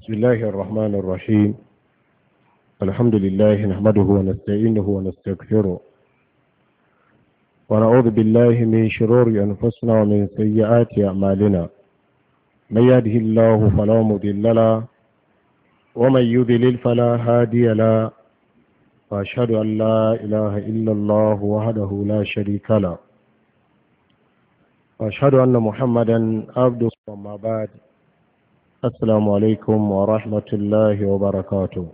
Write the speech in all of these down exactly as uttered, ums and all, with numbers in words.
بسم الله الرحمن الرحيم. الحمد لله نحمده ونستعينه ونستغفره ونعوذ بالله من شرور أنفسنا ومن سيئات أعمالنا. من يهده الله فلا مضل له ومن يضلل فلا هادي له، وأشهد أن لا إله إلا الله وحده لا شريك له، وأشهد أن محمدا عبده. وما بعد، السلام عليكم ورحمة الله وبركاته.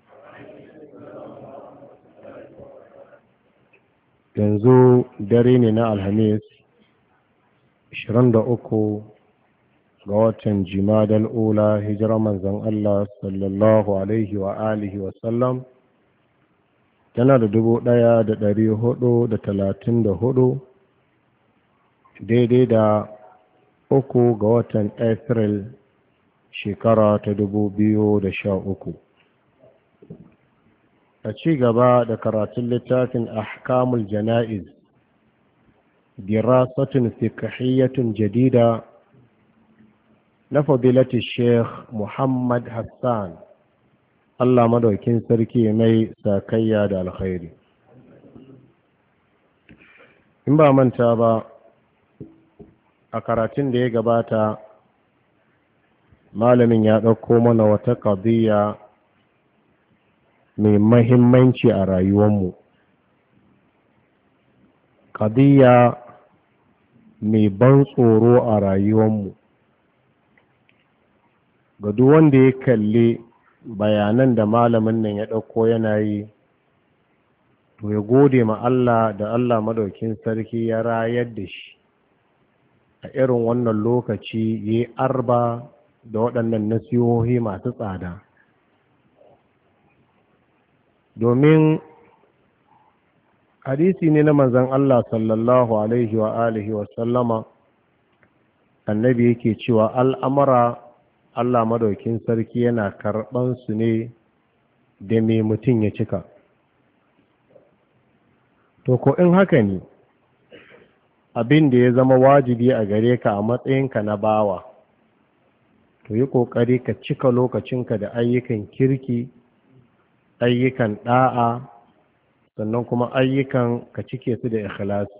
yanzu dare ne na alhamis ashirin da uku ga watan jimadal ula, hijirar manzon Allah sallallahu alaihi wa alihi wa sallam tana da dubu ɗaya da ɗari hudu da talatin da hudu, daidai da uku ga watan April shekara ta dubu biyu da sha uku. A ci gaba da karatun littafin ahkamul jana'iz, dirasatun fiqhiyyatun jadida na fadilati sheikh Muhammad Hassan, Allah madaukin sarki mai sakayya da alkhairi. In ba manta ba, a karatun da ya gabata malamin ya ɗauko mana wata ƙadiyya mai mahimmanci a rayuwarmu, ƙadiyya mai ban tsoro a rayuwarmu. Ga duk wanda ya kalli bayanan da malamin nan ya ɗauko yana yi, to ya gode ma Allah da Allah madaukin sarki ya rayar da shi a irin wannan lokaci, ya yi arba da waɗannan nasihohi masu tsada. Domin hadisi ne na manzon Allah sallallahu alaihi wa alihi wa sallama, annabi yake cewa al'amara Allah madaukin sarki yana karɓan su ne da mai mutum ya cika. To ko in haka ne, abin da ya zama wajibi a gare ka a matsayinka na bawa, to yi ƙoƙari ka cika lokacinka da ayyukan kirki, ayyukan ɗa'a, sannan kuma ayyukan ka cike su da ikhlasi.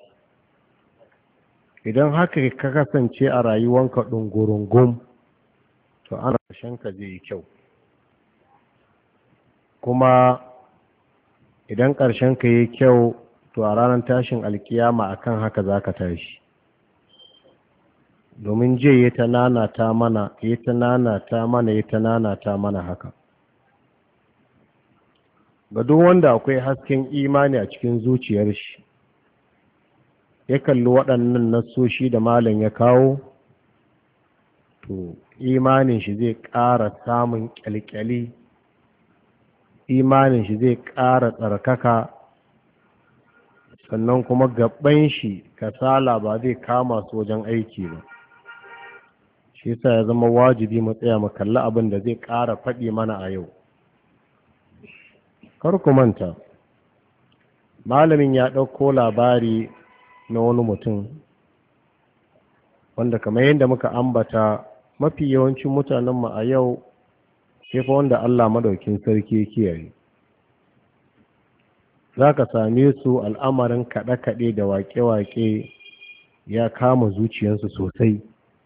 Idan haka ka kasance a rayuwanka ɗungurungum, to ana ka zai yi kyau. Kuma idan ƙarshenka yi kyau, to a ranar tashin alkiyama akan haka za ka tashi. Domin je ya ta nanata mana, ya ta nanata mana, ya ta nanata mana haka. Ga duk wanda akwai hasken imani a cikin zuciyar shi, ya kalli waɗannan nassoshi da malam ya kawo, to imanin shi zai ƙara samun ƙyalƙyali, imanin shi zai ƙara tsarkaka, sannan kuma gaban shi kasala ba zai kama su wajen aiki ba. Shi yasa ya zama wajibi mu tsaya mu kalli abin da zai ƙara faɗi mana a yau. Kar ku manta, malamin ya ɗauko labari na wani mutum wanda kamar yadda muka ambata, mafi yawancin mutanenmu a yau sai fa wanda Allah madaukin sarki kiyaye. Za ka same su al'amarin kaɗe-kaɗe da waƙe-waƙe ya kama zuciyarsu sosai.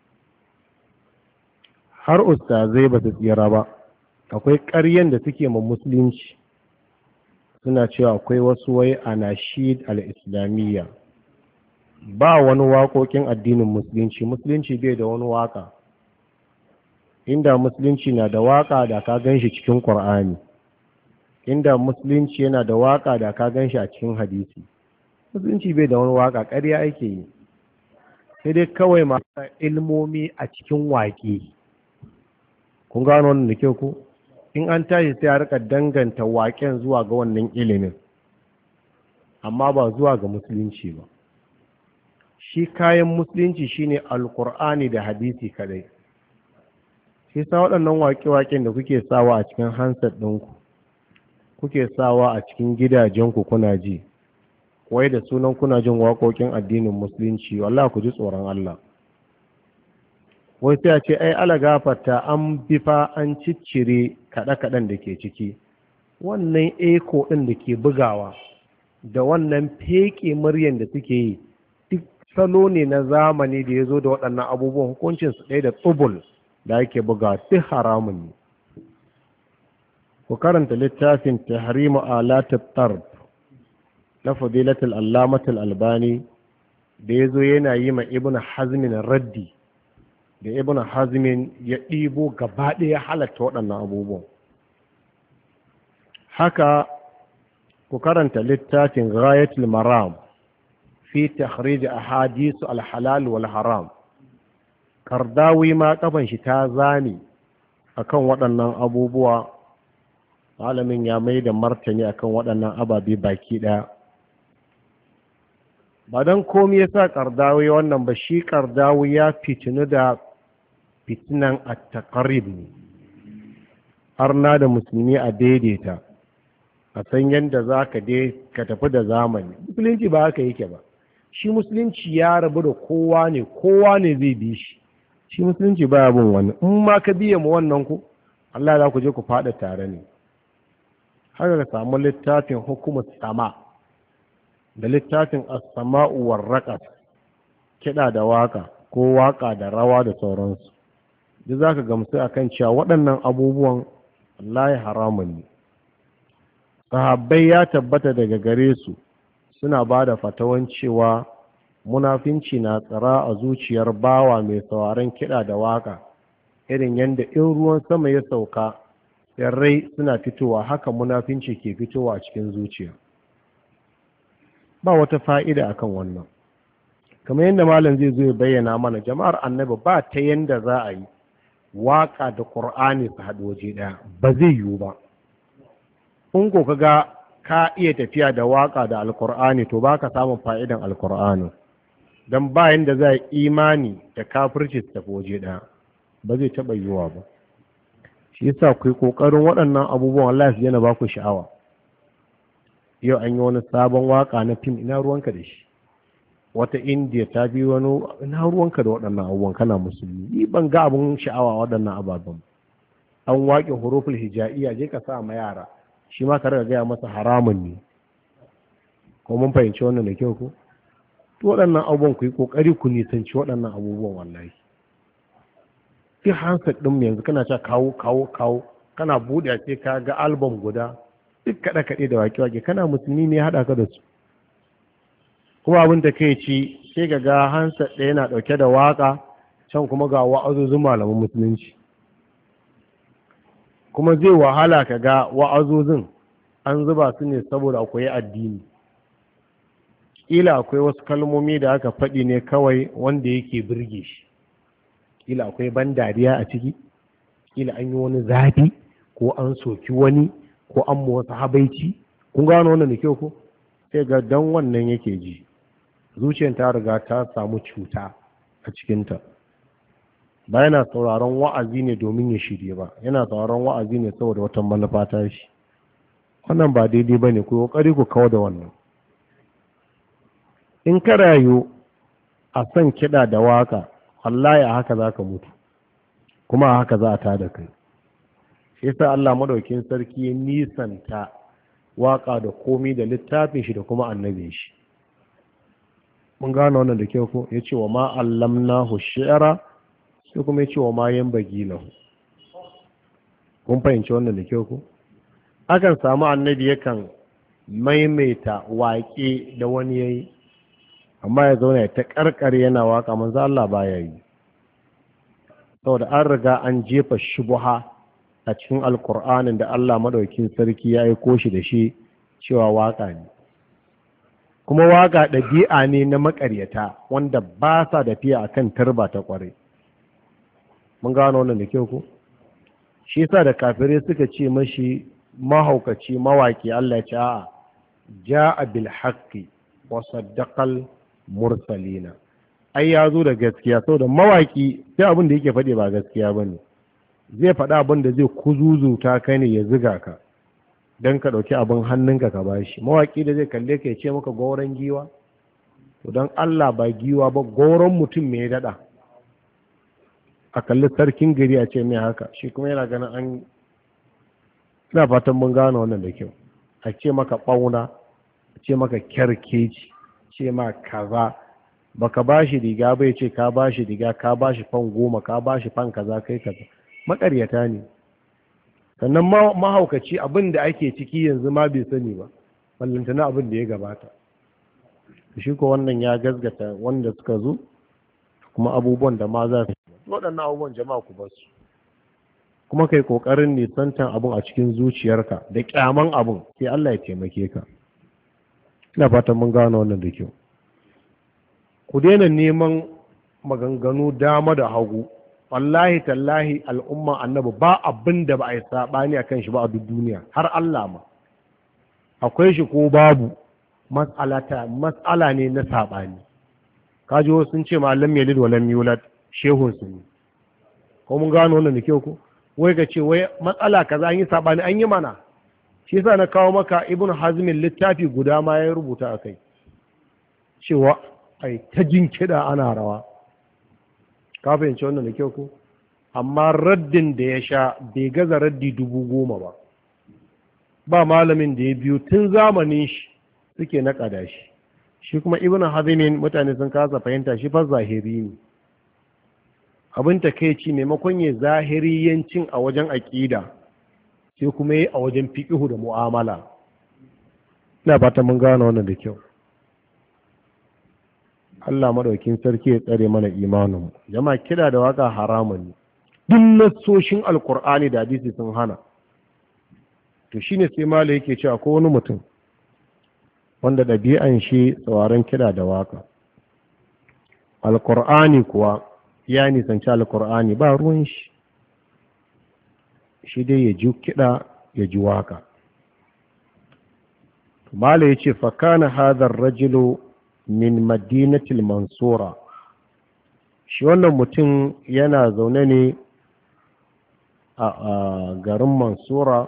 Har ustazai ba su tsira ba, akwai ƙaryen da suke ma musulunci, suna cewa akwai wasu wai anashid al-islamiyya. Ba wani waƙoƙin addinin musulunci, musulunci bai da wani waƙa. Inda musulunci na da waƙa da ka gan shi cikin ƙur'ani, inda musulunci yana da waƙa da ka gan shi a cikin hadisi. Musulunci bai da wani waƙa, ƙarya ake yi. Sai dai kawai masu ilmomi a cikin waƙe. Kun gano wannan da kyau ku? In an tashi sai a rika danganta waƙen zuwa ga wannan ilimin, amma ba zuwa ga musulunci ba. Shi kayan musulunci shine alkur'ani da hadisi kadai. Shi sa waɗannan waƙe-waƙen da kuke sawa a cikin handset ɗinku, kuke sawa a cikin gidajenku kuna ji, wai da sunan kuna jin waƙoƙin addinin musulunci, wallahi ku ji tsoron Allah. wai sai a ce ai ala gafarta an bifa an ciccire kaɗe-kaɗen da ke ciki. Wannan eko ɗin da ke bugawa da wannan feƙe muryan da suke yi duk salo ne na zamani da ya zo da waɗannan abubuwan, hukuncinsu ɗaya da tsubul da ake buga duk haramun ne. Ku karanta littafin tahrimu alatat tarb na fadilatul allamatul albani da ya zo yana yi ma ibn hazmin raddi, da ibn hazmin ya ɗibo gaba ɗaya halatta waɗannan abubuwan. Haka ku karanta littafin ghayatul maram fi takhrij ahadith al-halal wal haram. Kardawi ma kafan shi ta zame akan waɗannan abubuwa, malamin ya mai da martani akan waɗannan ababe baki ɗaya. Ba don komi ya sa Kardawi wannan ba, shi Kardawi ya fitinu da fitinan at-taqrib ne, har na da musulmi a daidaita, a san yadda za ka dai ka tafi da zamani. Musulunci ba haka yake ba, shi musulunci ya rabu da kowa ne, kowa ne zai bi shi, shi musulunci ba ya bin wani. In ma ka biya mu wannan ku, Allah za ku je ku faɗa tare ne. Haka ka samu littafin hukumar sama da littafin as-sama'u war raqas, kiɗa da waka ko waka da rawa da sauransu, duk za ka gamsu akan cewa waɗannan abubuwan wallahi haramun ne. Sahabbai ya tabbata daga gare su suna ba da fatawan cewa munafinci na tsara a zuciyar bawa mai sauraron kiɗa da waka, irin yadda in ruwan sama ya sauka tsirrai suna fitowa, haka munafinci ke fitowa a cikin zuciya. Ba wata fa'ida akan wannan. Kamar yadda malam zai zo ya bayyana mana, jama'ar annabi ba ta yanda za a yi waka da ƙur'ani su haɗu waje ɗaya, ba zai yiwu ba. In ko kaga ka iya tafiya da waka da alkur'ani, to baka samun fa'idan alkur'ani, don bayan da za imani da kafirci su tafi waje ɗaya, ba zai taɓa yiwuwa ba. Shi yasa ku yi ƙoƙarin waɗannan abubuwan Allah su yana ba ku sha'awa. Yau an yi wani sabon waka na fim, ina ruwanka da shi? Wata indiya ta bi wani, ina ruwanka da waɗannan abubuwan, kana musulmi? Ni ban ga abin sha'awa waɗannan ababen. An waƙe huruful hijaiya, je ka sa ma yara, shi ma ka gaya masa haramun ne. Ko mun fahimci wannan da kyau ko? To waɗannan abubuwan ku yi ƙoƙari ku nisanci waɗannan abubuwan wallahi. Fi handset ɗin yanzu kana cewa kawo kawo kawo, kana buɗe sai ka ga album guda duk kaɗe kaɗe da waƙe-waƙe, kana musulmi ne haɗa ka da su. Kuma abin da kai ci sai ga ga handset ɗaya yana ɗauke da waƙa, can kuma ga wa'azozin malaman musulunci. Kuma zai wahala ka ga wa'azozin an zuba su ne saboda akwai addini. Ƙila akwai wasu kalmomi da aka faɗi ne kawai wanda yake birge shi. Ƙila akwai ban dariya a ciki, ƙila an yi wani zafi, ko an soki wani, ko an mu wasu habaici. Kun gano wannan da kyau ko? Sai ga dan wannan yake ji. Zuciyar ta riga ta samu cuta a cikinta. Ba yana sauraron wa'azi ne domin ya shirye ba, yana sauraron wa'azi ne saboda wata manufa ta shi. Wannan ba daidai ba ne, ku ƙoƙari ku kawo da wannan. In ka rayu a son kiɗa da waka, wallahi a haka za ka mutu, kuma a haka za a tada kai. Shi yasa Allah madaukin sarki ya nisanta waka da komi da littafin shi da kuma annabin shi. Mun gano wannan da kyau ko? Ya ce wa ma allamnahu shi'ra, sai kuma ya ce wa ma yanbaghi lahu. Kun fahimci wannan da kyau ko? Akan samu annabi yakan maimaita waƙe da wani yayi, amma ya zauna ya ta karkare yana waka, manzo Allah baya yi. Saboda an riga an jefa shubha a cikin alkur'anin da Allah madaukin sarki ya aiko shi da shi cewa waka ne. Kuma waka ɗabi'a ne na makaryata wanda ba sa tafiya akan tarba ta kware. Mun gano wannan da kyau ko? Shi yasa da kafirai suka ce mashi mahaukaci mawaki, Allah ya ce a'a, ja'a bil haqqi wa saddaqal mursalina. Ai ya zo da gaskiya, saboda mawaki sai abin da yake faɗi ba gaskiya bane. Zai faɗa abin da zai kuzuzuta kai ne ya ziga ka don ka ɗauki abin hannunka ka bashi. Mawaki da zai kalle ka ya ce maka goron giwa, to don Allah ba giwa ba, goron mutum me ya daɗa. a kalli sarkin gari a ce mai haka, shi kuma yana ganin an, ina fatan mun gano wannan da kyau, a ce maka ɓauna, a ce maka kyarkeci, ce ma kaza, baka ba shi riga bai ce ka ba shi riga, ka ba shi fan goma, ka ba shi fan kaza kai kaza, maƙaryata ne. Sannan mahaukaci abin da ake ciki yanzu ma bai sani ba, ballantana abin da ya gabata. Shi ko wannan ya gazgata wanda suka zo kuma abubuwan da ma za su waɗannan abubuwan jama'a ku basu, kuma kai ƙoƙarin nisantan abun a cikin zuciyarka da ƙyaman abun, sai Allah ya taimake ka. Ina fatan mun gano wannan da kyau. Ku daina neman maganganu dama da hagu. Wallahi tallahi al'umma annabi ba abin da ba a yi saɓani a kan shi ba a duk duniya, har Allah ma akwai shi ko babu, matsala ne na saɓani. Kaji wasu sun ce ma lam yalid wa lam yulad, shehun su ne, ko mun gano wannan da kyau ko wai ka ce wai matsala kaza an yi saɓani, an yi mana. Shi yasa na kawo maka Ibn Hazmin littafi guda ma ya rubuta a kai cewa ai ta jin kiɗa ana rawa. Ka fahimci wannan da kyau ko? Amma raddin da ya sha bai gaza raddi dubu goma ba. Ba malamin da ya biyu tun zamanin shi suke naƙada shi. Shi kuma Ibn Hazmin mutane sun kasa fahimta shi fa zahiri ne. Abin takeici maimakon ya zahiriyancin a wajen aƙida sai kuma yi a wajen fiqhu da mu'amala. Ina fata mun gano wannan da kyau. Allah madaukin sarki ya tsare mana imanin. Jama'a kida da waka haramun ne. Duk nassoshin Alkur'ani da hadisi sun hana. To shine sai malai yake cewa ko wani mutum wanda ɗabi'an shi tsawaran kida da waka. Alkur'ani kuwa ya nisanci Alkur'ani ba ruwan shi. Shi dai ya ji kida ya ji waka. Malai yace fa kana hadha ar-rajulu min madinatil mansura, shi wannan mutum yana zaune ne a garin mansura,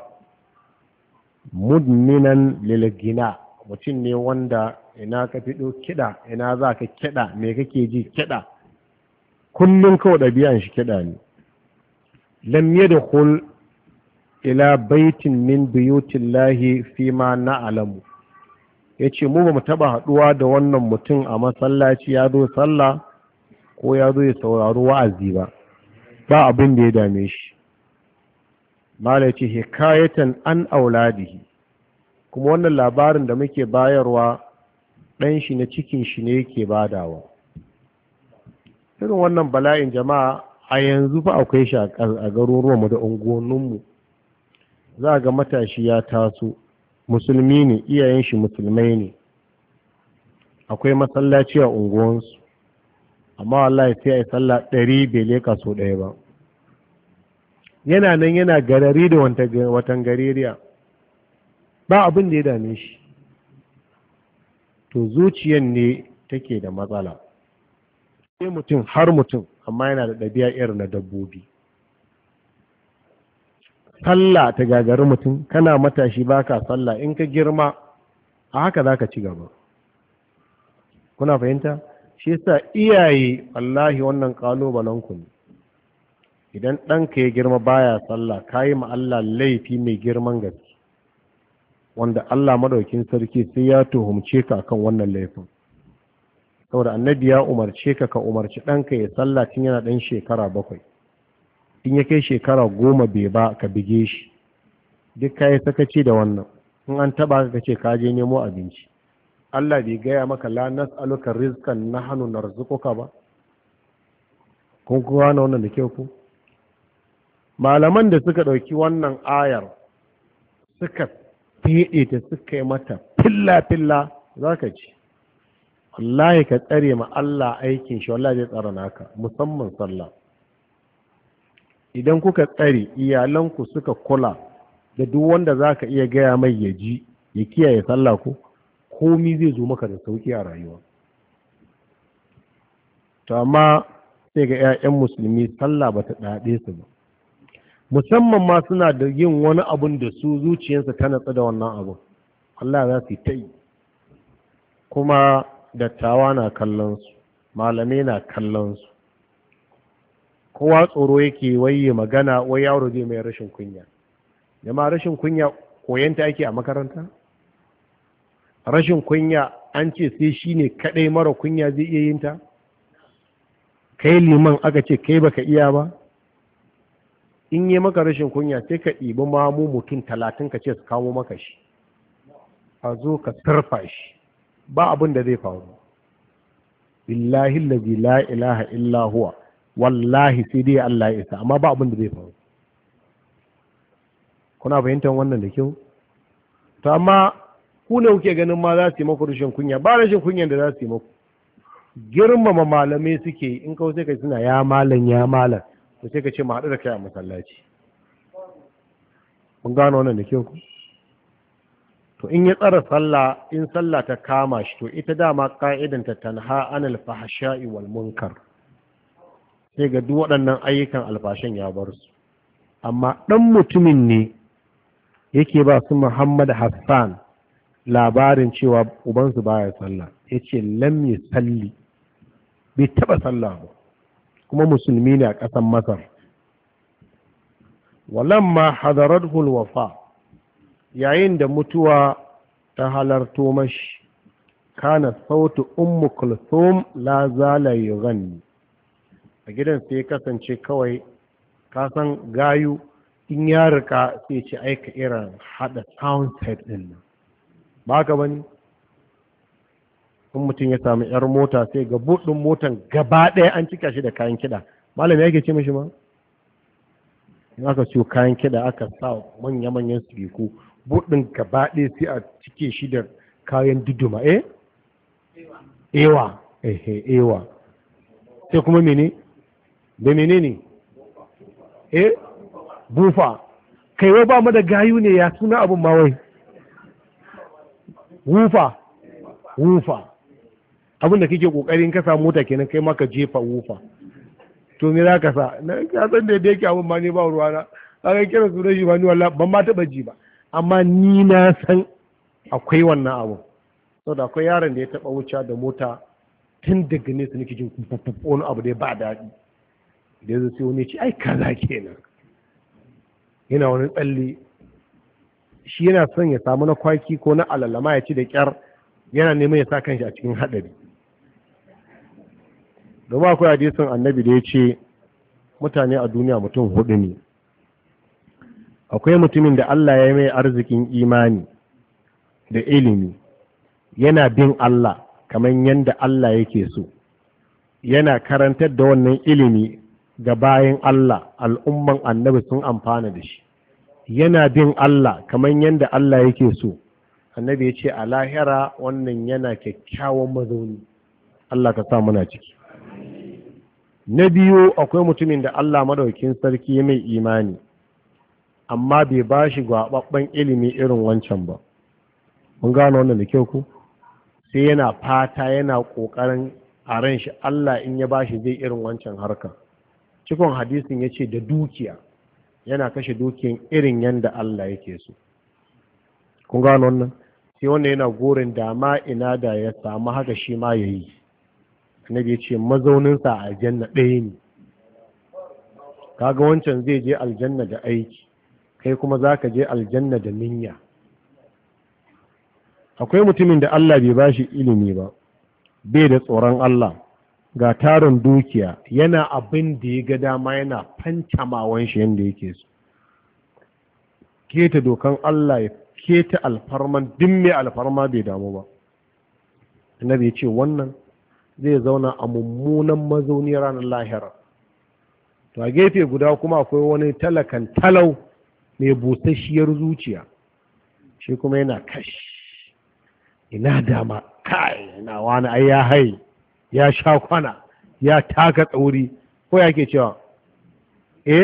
mudminan lilgina, mutum ne wanda ina ka fido kiɗa, ina za ka kiɗa, me kake ji kiɗa, kullum kawai ɗabi'an shi kiɗa ne. Lam yadkhul ila baitin min buyutillahi fi ma na'lamu, ya ce mu ba mu taɓa haɗuwa da wannan mutum a masallaci ya zo sallah ko ya zo ya saurari wa'azi ba, ba abin da ya dame shi. Mala ya ce hikayatan an auladihi, kuma wannan labarin da muke bayarwa ɗan shi na cikin shi ne yake badawa. Irin wannan bala'in jama'a a yanzu fa akwai shi a garuruwanmu da unguwanninmu. Za ga matashi ya taso, musulmi ne, iyayen shi musulmai ne, akwai masallaci a unguwansu, amma wallahi sai a yi sallah ɗari bai leka so ɗaya ba. Yana nan yana garari da watan gaririya, ba abin da ya dame shi. To zuciyan ne take da matsala. Sai mutum har mutum, amma yana da ɗabi'a irin na dabbobi. Sallah ta gagari mutum, kana matashi baka sallah, in ka girma a haka za ka ci gaba. Kuna fahimta? Shi yasa iyaye wallahi wannan ƙalubalenku ne. Idan ɗanka ya girma baya sallah, ka yi ma Allah laifi mai girman gaske, wanda Allah madaukin sarki sai ya tuhumce ka akan wannan laifin. Saboda annabi ya umarce ka ka umarci ɗanka ya sallah tun yana ɗan shekara bakwai. In ya kai shekara goma bai ba ka bige shi, duk ka yi sakaci da wannan. In an taba ka ce ka je nemo abinci, Allah bai gaya maka la nas'aluka rizqan nahnu narzuquka ba. Kun kuwa na wannan da kyau ku? Malaman da suka ɗauki wannan ayar suka fiɗe ta suka yi mata filla filla, za ka ci wallahi ka tsare ma Allah aikin shi, wallahi zai tsara naka, musamman sallah. Idan kuka tsare iyalanku suka kula da duk wanda za ka iya gaya mai ya ji ya kiyaye sallah ko komi zai zo maka da sauki a rayuwa. To amma sai ga 'ya'yan musulmi sallah ba ta ɗaɗe su ba, musamman ma suna da yin wani abun da su zuciyarsa ta natsu da wannan abun, Allah za su yi ta yi, kuma dattawa na kallon su, malamai na kallon su, kowa tsoro yake waye magana wai yaro zai mai rashin kunya. Jama'a rashin kunya koyanta ake a makaranta? Rashin kunya an ce sai shi ne kaɗai mara kunya zai iya yin ta? Kai liman aka ce kai baka iya ba? In yi maka rashin kunya sai ka ɗibi mamu mutum talatin ka ce su kawo maka shi, a zo ka sarfa shi, ba abin da zai faru. Billahi lazi la ilaha illa huwa, wallahi sai dai Allah ya isa, amma ba abin da zai faru. Kuna fahimtar wannan da kyau? To amma ku ne kuke ganin ma za su yi maku rashin kunya, ba rashin kunyan da za su yi maku. Girmama malamai suke, in kawai sai ka suna ya malam ya malam, to sai ka ce ma haɗu da kai a masallaci. Mun gano wannan da kyau ku? To in ya tsara sallah, in sallah ta kama shi, to ita dama ka'idanta tanha anil fahsha'i wal munkar. Sai ga duk waɗannan ayyukan alfashin ya bar su. Amma ɗan mutumin ne yake ba su Muhammad Hassan labarin cewa ubansu baya sallah, yace lam yusalli, bai taba sallah ba, kuma musulmi ne a ƙasar Masar. Walamma hadarathu alwafa, yayin da mutuwa ta halarto mashi, kana sautu ummu kulthum la zala yughanni. A gidan sai kasance kawai kasan gayu in ya rika sai ce aika irin hada sound set din nan, ba ka bane? In mutum ya samu yar mota sai ga buɗin motan gaba ɗaya an cika shi da kayan kiɗa. Malami yake ce mashi ma, in aka ciwo kayan kiɗa aka sa manya-manyan sifiku, buɗin gaba ɗaya sai a cike shi da kayan duduma. Eh ewa eh ewa sai kuma mene da mene ne eh bufa. Kai wai ba mu da gayu ne, ya suna abin ma wai wufa wufa abin da kake kokarin ka samu mota kenan, kai ma ka jefa wufa. To me za ka sa na ka san da yake abin ma ne ba ruwa na aka kira su da shi ba ni wallahi ban ma taba ji ba, amma ni na san akwai wannan abu. Saboda akwai yaron da ya taba wuce da mota tun daga nesa nake jin wani abu da ya ba daɗi, da ya zo sai wani ce ai kaza kenan, yana wani tsalle. Shi yana son ya samu na kwaki ko na alalama ya ci da kyar, yana neman ya sa kanshi a cikin haɗari. Domin akwai hadisin annabi da ya ce mutane a duniya mutum hudu ne. Akwai mutumin da Allah ya mai arzikin imani da ilimi, yana bin Allah kamar yadda Allah yake so, yana karantar da wannan ilimi ga bayan Allah, al'umman annabi sun amfana da shi, yana bin Allah kamar yadda Allah yake so. Annabi ya ce a lahira wannan yana kyakkyawan mazauni. Allah ka sa muna ciki. Na biyu, akwai mutumin da Allah madaukin sarki mai imani, amma bai ba shi gwaɓaɓɓen ilimi irin wancan ba. Mun gano wannan da kyau ku? Sai yana fata, yana ƙoƙarin a ran shi Allah in ya ba shi zai irin wancan harka. Cikon hadisin ya ce da dukiya, yana kashe dukiyan irin yadda Allah yake so. Kun gano wannan? Sai wanda yana gorin dama ina da ya samu haka shi ma ya yi. Annabi ya ce mazauninsa a aljanna ɗaya ne. Kaga wancan zai je aljanna da aiki, kai kuma za ka je aljanna da niyya. Akwai mutumin da Allah bai ba shi ilimi ba, bai da tsoron Allah, ga tarin dukiya, yana abin da ya ga dama, yana fancamawan shi yadda yake so. Keta dokan Allah, ya keta alfarman din mai alfarma bai damu ba. Annabi ya ce wannan zai zauna a mummunan mazauni ranar lahira. To a gefe guda kuma akwai wani talakan talau mai busasshiyar zuciya, shi kuma yana kashi, ina dama kai, ina wani ai ya hai, ya sha kwana, ya taka tsauri, ko ya ke cewa eh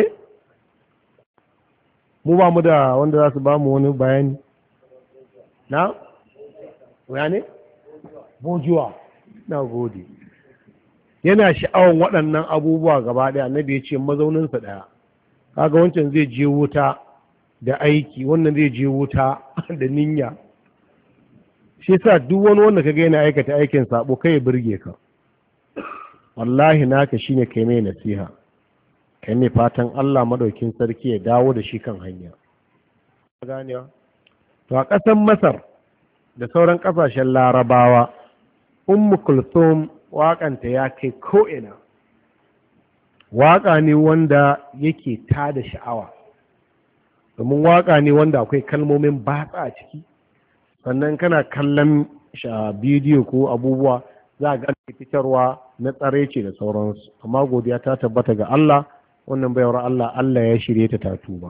mu ba mu da wanda za su ba mu wani bayani na ya ne bojuwa. Na gode. Yana sha'awan waɗannan abubuwa gaba ɗaya. Annabi ya ce mazauninsa ɗaya. Kaga wancan zai je wuta da aiki, wannan zai je wuta da niyya. Shi sa duk wani wanda kaga yana aikata aikin sabo kai ya burge ka, wallahi naka shine kai mai nasiha. kai ne fatan Allah madaukin sarki ya dawo da shi kan hanya ganewa. To a ƙasar Masar da sauran ƙasashen Larabawa, Ummu Kulthum waƙanta ya kai ko'ina. Waƙa ne wanda yake tada sha'awa, domin waƙa ne wanda akwai kalmomin batsa a ciki, sannan kana kallon sha bidiyo ko abubuwa za a ga fitarwa na tsareci da sauransu. Amma godiya ta tabbata ga Allah, wannan bayar Allah Allah ya shirye ta ta tuba,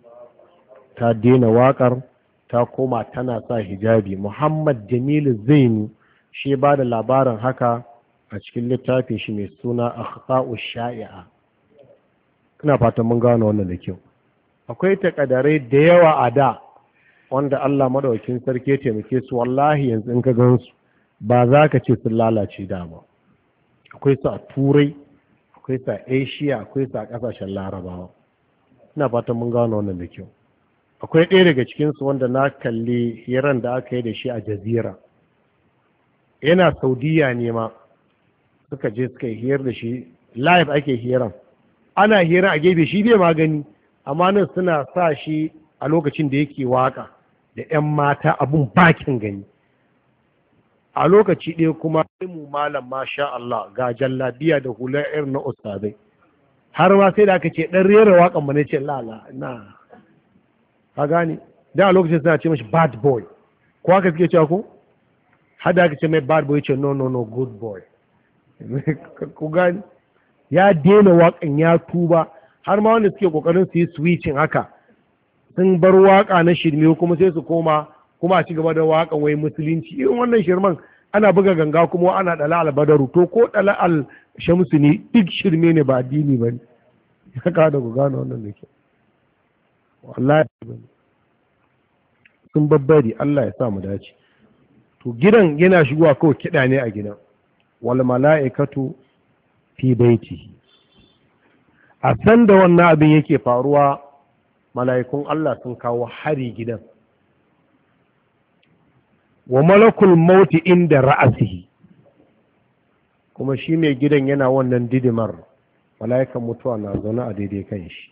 ta daina waƙar, ta koma tana sa hijabi. Muhammad Jamilu Zainu shi ba da labarin haka a cikin littafin shi mai suna Akhta'u Sha'i'a. Ina fatan mun gano wannan da kyau. Akwai takadarai da yawa a da wanda Allah madaukakin sarki ya taimake su, wallahi yanzu in ka gansu ba za ka ce sun lalace da ba. Akwai su a Turai, akwai su a Asia, akwai su a ƙasashen Larabawa. Ina fatan mun gano wannan da kyau. Akwai ɗaya daga cikinsu wanda na kalli hiran da aka yi da shi a Jazira. Yana Saudiya ne ma, suka je suka yi hiyar da shi, live ake hiran. Ana hira a gefe shi bai magani, amma nan suna sa shi a lokacin da yake waka da 'yan mata abun bakin gani. A lokaci ɗaya kuma mu malam masha Allah ga jallabiya da hula irin na ustadai. Har ma sai da aka ce ɗan rera waƙan mu ne ce lala na. Ka gane? Da a lokacin suna ce mashi bad boy. Ko haka suke cewa ko? Har da aka ce mai bad boy ce no no no good boy. Ku gane? Ya daina waƙan ya tuba, har ma wanda suke kokarin su yi switching haka sun bar waƙa na shirme kuma sai su koma kuma a ci gaba da waƙan wai musulunci. Irin wannan shirman ana buga ganga kuma ana dala albadaru, to ko dala al shamsu ne duk shirme ne ba addini ba ne. Haka da ku gane wannan da ke wallahi sun babbari. Allah ya sa mu dace. To gidan yana shigowa kawai kiɗa ne a gidan. Wal mala'ikatu fi baiti. A san da wannan abin yake faruwa, mala'ikun Allah sun kawo hari gidan. Wa malakul mauti inda ra'asihi, kuma shi mai gidan yana wannan didimar, mala'ikan mutuwa na zaune a daidai kan shi.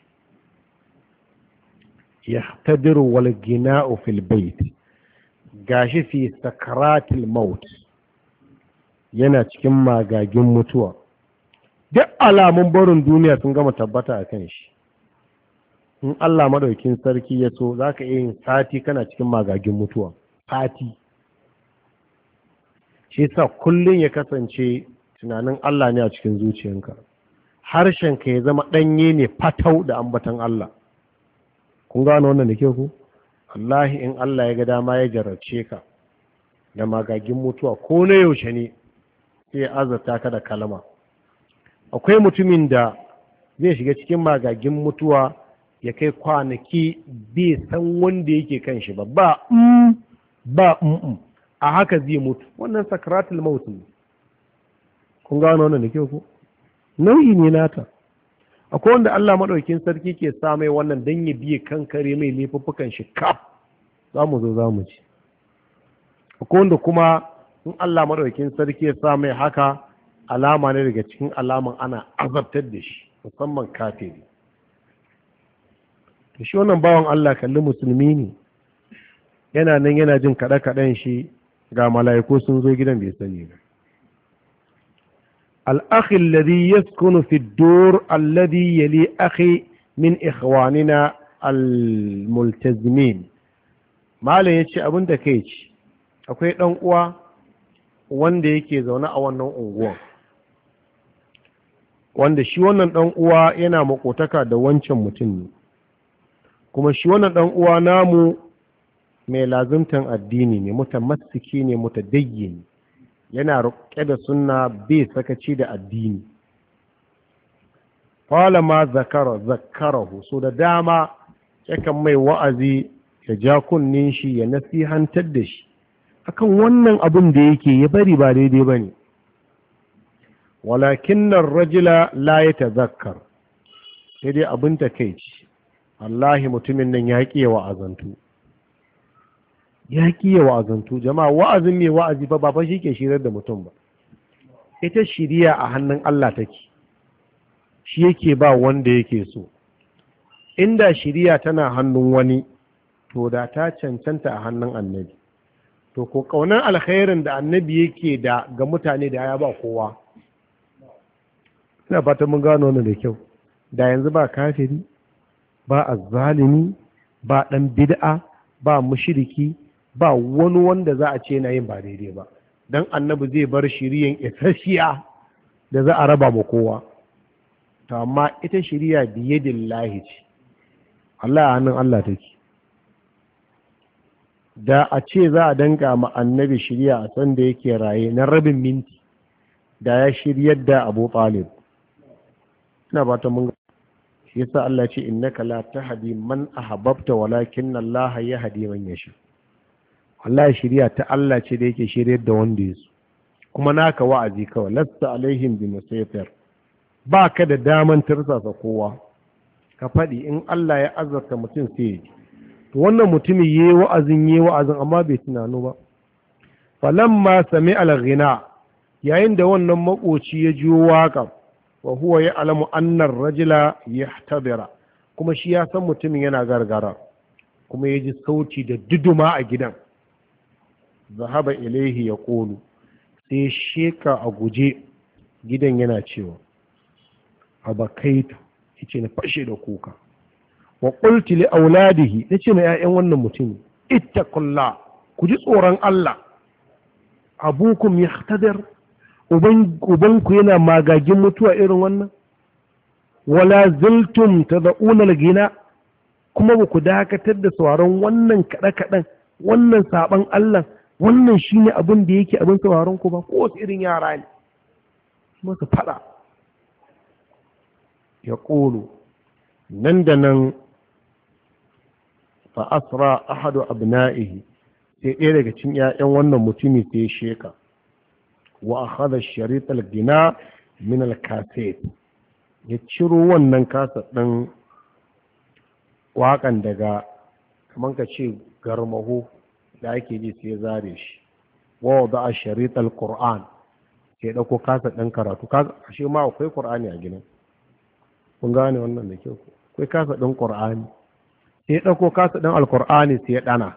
Yahtadiru wal gina'u fil bait, gashi fi sakaratil maut, yana cikin magagin mutuwa. Duk alamun barin duniya sun gama tabbata a kan shi. In Allah madaukin sarki ya so za ka iya yin sati kana cikin magagin mutuwa. Sati. Shi sa kullum ya kasance tunanin Allah ne a cikin zuciyanka. Harshenka ya zama ɗanye ne fatau da ambatan Allah. Kun gano wannan da ke ku? Wallahi in Allah ya ga dama ya jarabce ka da magagin mutuwa ko na yaushe ne sai ya azurta ka da kalama. Akwai mutumin da zai shiga cikin magagin mutuwa ya kai kwanaki bai san wanda yake kan shi ba ba mm, ba mm, a haka zai mutu. Wannan sakaratul maut ne. Kun gano wannan da kyau ko? Nauyi ne nata. Akwai wanda Allah madaukakin sarki ke sa mai wannan dan ya biye kankare mai laifuffukan shi kaf. Za mu zo za mu ci. Akwai wanda kuma in Allah madaukakin sarki ya sa mai haka, alama ne daga cikin alaman ana azabtar da shi, musamman kafiri. To shi wannan bawan Allah kalli musulmi ne, yana nan yana jin kaɗe-kaɗen shi, ga mala'iku sun zo gidan bai sani ba. الأخ الذي يسكن في الدور الذي يلي أخي من إخواننا الملتزمين. ما لا يتشي أبن دكيش akwai ɗan uwa wanda yake zaune a wannan unguwa, wanda shi wannan ɗan uwa yana makotaka da wancan mutum ne, kuma shi wannan ɗan uwa namu mai lazimtan addini ne, mutamassiki ne, mutadayyi ne, yana roƙe da sunna bai sakaci da addini. Fala ma zakara zakarahu, so da dama yakan mai wa'azi ya ja kunnin shi ya nasihantar da shi akan wannan abin da yake ya bari ba daidai ba ne. Walakin nan rajula la ya tazakkar, sai dai abin ta kai ci, Allahi mutumin nan ya ƙiye wa'azantu. Ya ƙiye wa'azantu, jama'a wa'azin mai wa'azi fa ba fa shi ke shirar da mutum ba. Ita shiriya a hannun Allah take. shi yake ba wanda yake so. Inda shiriya tana hannun wani to da ta cancanta a hannun annabi. To ko kaunan alkhairin da annabi yake da ga mutane da ya ba kowa. Ina fatan mun gano wannan da kyau. Da yanzu ba kafiri, ba azzalimi, ba dan bid'a, ba mushriki, ba wani wanda za a ce na yin ba daidai ba. Dan annabi zai bar shiriyan isasshiya da za a raba ma kowa. To amma ita shiriya biyadillahi ce. Allah a hannun Allah take. Da a ce za a danka ma annabi shiriya a san da yake raye na rabin minti, da ya shiryar da Abu Talib. Ina ba ta mun shi yasa Allah ce innaka la tahdi man ahbabta walakin Allah yahdi man yasha. Allah shiriya ta Allah ce da yake shiryar da wanda ya so. Kuma naka wa'azi kawai lasta alaihim bi musaytir. Ba ka da daman tirsasa kowa. Ka faɗi in Allah ya azarta mutum sai ya ji. To wannan mutumin yayi wa'azin yayi wa'azin amma bai tunano ba. Falamma sami al-ghina, yayin da wannan makoci ya ji waka wa huwa ya'lamu anna ar-rajula yahtadira, kuma shi ya san mutumin yana gargara, kuma ya ji sauti da duduma a gidan. Zahaba ilaihi yaqulu, sai sheka a guje gidan yana cewa abakaitu, yace na fashe da kuka. Wa qulti li auladihi, nace ma 'ya'yan wannan mutum ittaqullah, ku ji tsoron Allah. Abukum yahtadir, uban ubanku yana magagin mutuwa irin wannan. Wala ziltum tad'una al-gina, kuma ba ku dakatar da sauraron wannan kada kadan, wannan saban Allah, wannan shine abin da yake abin sauraron ku ba, ko wasu irin yara ne. Kuma su fada. Ya ƙulu, nan da nan fa asra ahadu abna'ihi, sai ɗaya daga cikin 'ya'yan wannan mutumi sai ya sheka wa akhadha sharit al-gina min al-kaset, ya ciro wannan kasa ɗin waƙan daga kaman ka ce garmaho da ake ji, sai ya zare shi. Wa wada sharit al-qur'an, sai ɗauko kasa ɗin karatu. Ashe ma akwai qur'ani a gidan. Kun gane wannan da kyau. Akwai kasa ɗin qur'ani, sai ya ɗauko kasa ɗin al-qur'ani sai ya ɗana.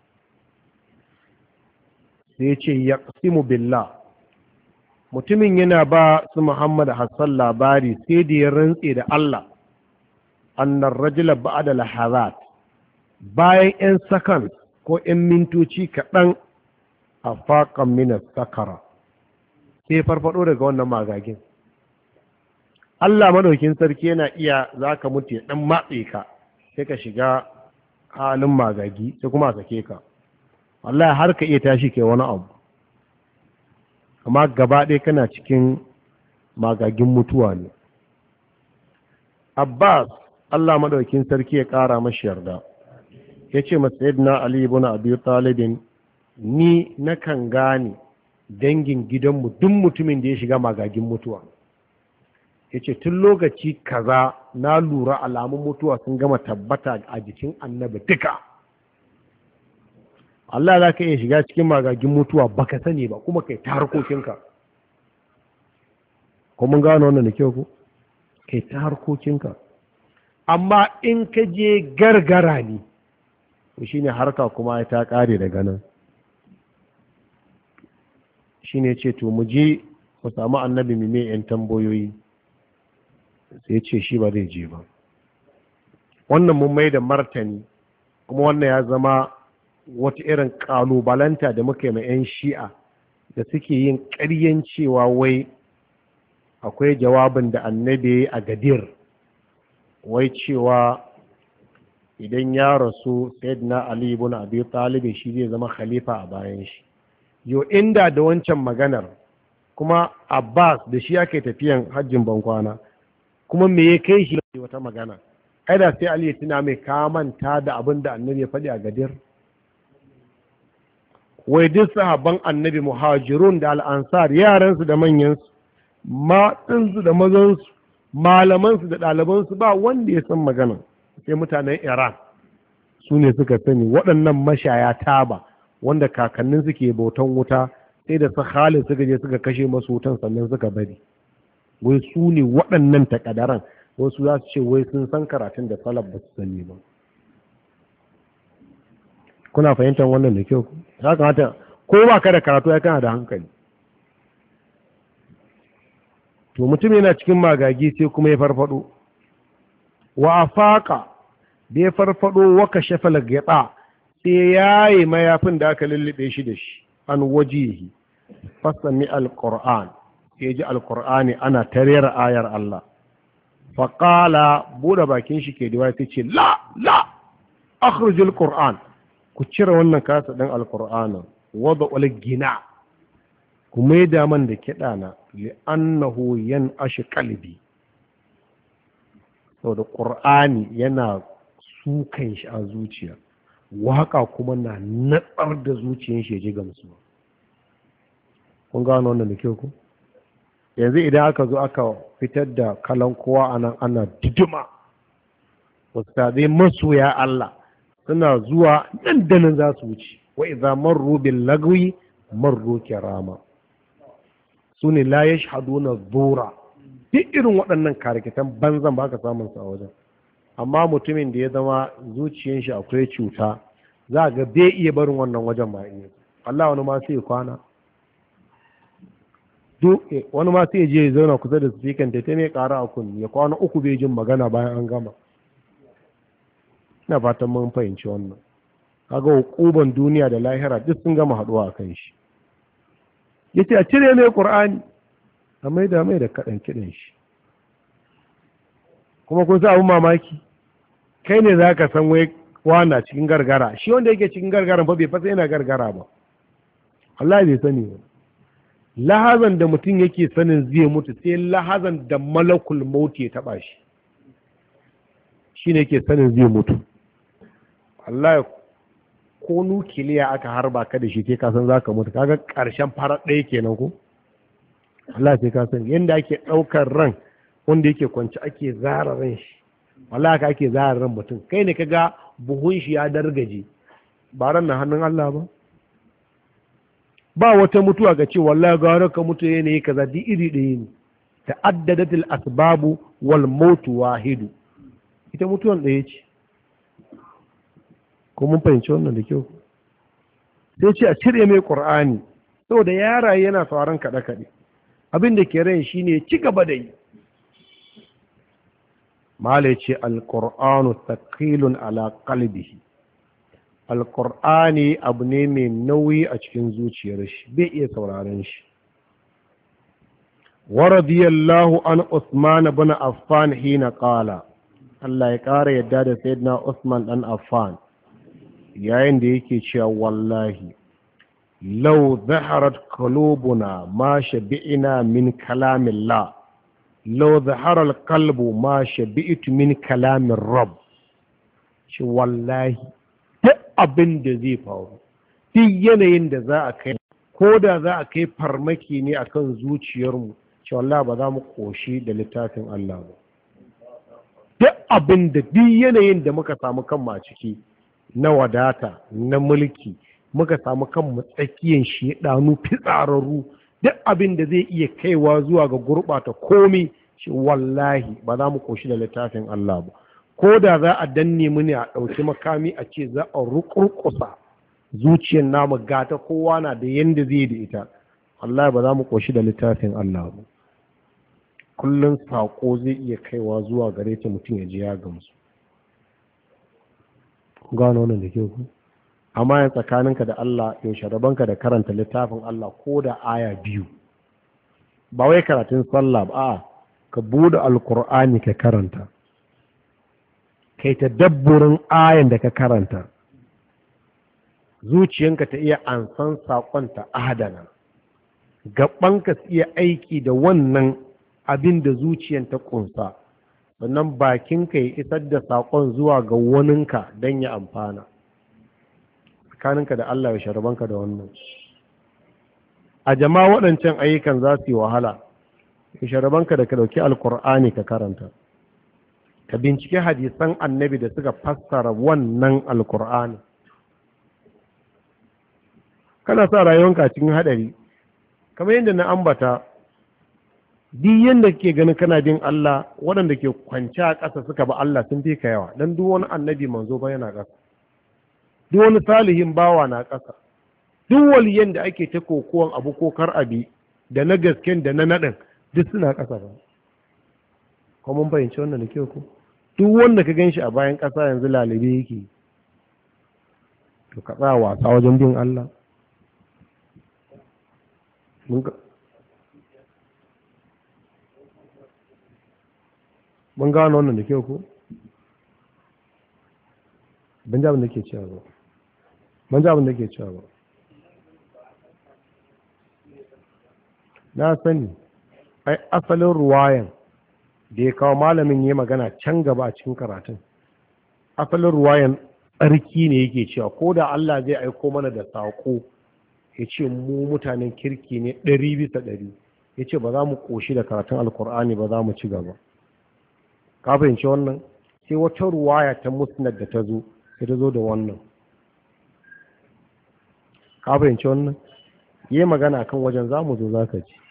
Sai ya ce yaqsimu billah, mutumin yana ba su Muhammad Hassan labari sai da ya rantse da Allah, annar rajula ba'da lahazat, bayan 'yan sakan ko 'yan mintoci kaɗan, a faƙan mina sakara, sai farfado daga wannan magagin. Allah madaukin sarki yana iya za ka mutu ya ɗan matse ka, sai ka shiga halin magagi, sai kuma a sake ka. Allah har ka iya tashi kai wani abu, amma gaba ɗaya kana cikin magagin mutuwa ne. Abbas, Allah madaukin sarki ya ƙara mashi yarda, ya ce masa yadda Ali ibn Abi Talibin, ni nakan gane dangin gidanmu duk mutumin da ya shiga magagin mutuwa. Ya ce tun lokaci kaza na lura alamun mutuwa sun gama tabbata a jikin annabi duka. Allah za ka iya shiga cikin magagin mutuwa baka sani ba, kuma kai ta harkokinka. Ko mun gano wannan da kyau ko? Kai ta harkokinka. Amma in ka je gargara ne, to shine harka kuma ta kare daga nan. Shine ce to mu je mu samu annabi mu mai yan tambayoyi. Sai ce shi ba zai je ba. Wannan mun mai da martani, kuma wannan ya zama wata irin kalubalanta da muka yi mai 'yan shi'a da suke yin ƙaryen cewa wai akwai jawabin da annabi a gadir, wai cewa idan ya rasu sayyidina Ali ibn Abi Talib shi zai zama khalifa a bayan shi. Yo inda da wancan maganar, kuma Abbas da shi ake tafiyan hajjin bankwana, kuma me ya kai shi wata magana, ai da sai Ali ya tuna mai kamanta da abin da annabi ya faɗi a gadir. Wai duk sahabban annabi muhajirun da al'ansar, yaransu da manyansu, matansu da mazansu, malamansu da ɗalibansu, ba wanda ya san magana sai mutanen Iran su ne suka sani. Waɗannan mashaya taba wanda kakannin suke bautan wuta, sai da su Khalid suka je suka kashe masu wutan sannan suka bari. wai su ne waɗannan takadaran, wasu za su ce wai sun san karatun da salaf ba su sani ba. Kuna fahimtar wannan da kyau? Ya kamata ko ba ka da karatu ya kana da hankali. To mutum yana cikin magagi sai kuma ya farfado, wa afaqa da ya farfado wa kashafa lagata sai yayi mayafin da aka lullube shi da shi an wajihi fasami alquran, sai ji alqur'ani ana tarera ayar Allah. Faqala, bude bakin shi ke da sai ce la la akhrijul qur'an, ku cire wannan kasa din alqur'ana, wada wal gina, ku maida man da kiɗa na, li'annahu yan ashi kalbi, saboda ƙur'ani yana sukan shi a zuciya, waka kuma na natsar da zuciyar shi ya ji gamsuwa. Kun gano wannan da kyau ku? Yanzu idan aka zo aka fitar da kalan kowa a nan ana didima, wasu masoya Allah suna zuwa nan da nan za su wuce, wa idza marru bil lagwi marru kirama, su ne la ya shahadu na zura. Duk irin waɗannan karikitan banzan ba ka samun sa a wajen. Amma mutumin da ya zama zuciyar shi akwai cuta, za ga bai iya barin wannan wajen ma in yi. Allah wani ma sai kwana. Duk wani ma sai je ya zauna kusa da speaker da ta mai ƙara a kunni, ya kwana uku bai jin magana bayan an gama. Ina fatan mun fahimci wannan. Kaga hukuban duniya da lahira duk sun gama haɗuwa a kan shi. Ya ce a cire mai ƙur'ani a mai da mai da kaɗan kiɗin shi. Kuma kun sa abin mamaki, kai ne za ka san wai wana cikin gargara, shi wanda yake cikin gargaran fa bai fasa yana gargara ba, Allah bai sani ba. Lahazan da mutum yake sanin zai mutu sai lahazan da malakul mauti ya taɓa shi, shi ne yake sanin zai mutu. Allah ko nukiliya aka harba ka da shi sai ka san za ka mutu, kaga ƙarshen farar ɗaya kenan ko Allah sai ka san yadda ake ɗaukar ran wanda yake kwanci ake zara ran shi, wallahi ka ake zara ran mutum. Kai ne kaga buhun shi ya dargaje, ba ran na hannun Allah ba. Ba wata mutuwa ga ce wallahi ga ka mutu yanayi kaza, di iri ɗaya ne. Ta'addadatil asbabu wal mautu wahidu, ita mutuwan ɗaya ce. Ko mun fahimci wannan da kyau? Sai ce a cire mai ƙur'ani, saboda yara yana sauran kaɗe-kaɗe, abin da ke rai shi ne ci gaba da yi. Mala ce alƙur'anu taqilun ala qalbihi, alƙur'ani abu ne mai nauyi a cikin zuciyar shi, bai iya sauraron shi. Wa radiyallahu an Usman ibn Affan hina qala, Allah ya ƙara yadda da sayyidina Usman dan Affan yayin da yake cewa wallahi law zaharat qulubuna ma shabi'na min kalamillah, law zahara alqalbu ma shabi'tu min kalamin rabb. Shi wallahi duk abin da zai faru, duk yanayin da za a kai, ko da za a kai farmaki ne akan zuciyarmu, shi wallahi ba za mu koshi da littafin Allah ba. Duk abin da duk yanayin da muka samu kanmu a ciki na wadata, na mulki, muka samu kanmu tsakiyan shedanu fitsararru, duk abin da zai iya kaiwa zuwa ga gurɓata komai, shi wallahi ba za mu koshi da littafin Allah ba. Ko da za a danne mu ne a ɗauki makami a ce za a rukurkusa zuciyar namu, gata kowa na da yanda zai da ita, Allah ba za mu koshi da littafin Allah ba. Kullum saƙo zai iya kaiwa zuwa gare ta mutum ya ji ya gamsu. Gano wannan da ke ku? Amma yin tsakaninka da Allah, yaushe rabanka da karanta littafin Allah ko da aya biyu, ba wai karatun sallah ba, a ka bude alkur'ani ka karanta, kai ta dabburin ayan da ka karanta, zuciyanka ta iya ansan saƙon ta adana, gabanka su iya aiki da wannan abin da zuciyan ta ƙunsa, sannan bakinka ya isar da saƙon zuwa ga waninka don ya amfana. Tsakaninka da Allah ya sharabanka da wannan. A jama'a waɗancan ayyukan za su yi wahala, ya sharabanka da ka ɗauki alkur'ani ka karanta, ka bincike hadisan annabi da suka fassara wannan alkur'ani. Kana sa rayuwanka cikin haɗari, kamar yadda na ambata, duk yanda kake ganin kana bin Allah, waɗanda ke kwance a ƙasa suka ba Allah sun fi ka yawa, dan duk wani annabi manzo ba yana ƙasa, duk wani salihin bawa na ƙasa, duk waliyan da ake ta kokowan abu ko kar abi da na gasken da na naɗin duk suna ƙasa ba. Kuma mun fahimci wannan da kyau ko duk wanda ka ganshi a bayan ƙasa yanzu lalibe yake, to ka tsaya wasa wajen bin Allah. Mun gano wannan da kyau ko ban ji abin da ke cewa ba ban ji abin da ke cewa ba na sani. Ai asalin ruwayan da ya kawo malamin ya magana can gaba a cikin karatun, asalin ruwayan tsarki ne yake cewa ko da Allah zai aiko mana da saƙo ya ce mu mutanen kirki ne ɗari bisa ɗari, ya ce ba za mu ƙoshi da karatun alkur'ani ba, za mu ci gaba. Ka fahimci wannan? Sai wata ruwaya ta musnad da ta zo sai ta zo da wannan. Ka fahimci wannan? Yi magana kan wajen za mu zo za ka ji.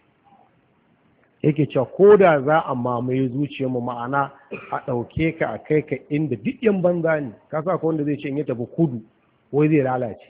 Yake cewa ko da za a mamaye zuciyarmu, ma'ana a ɗauke ka a kai ka inda duk yan banza ne, ka sa ko wanda zai ce in ya tafi kudu wai zai lalace.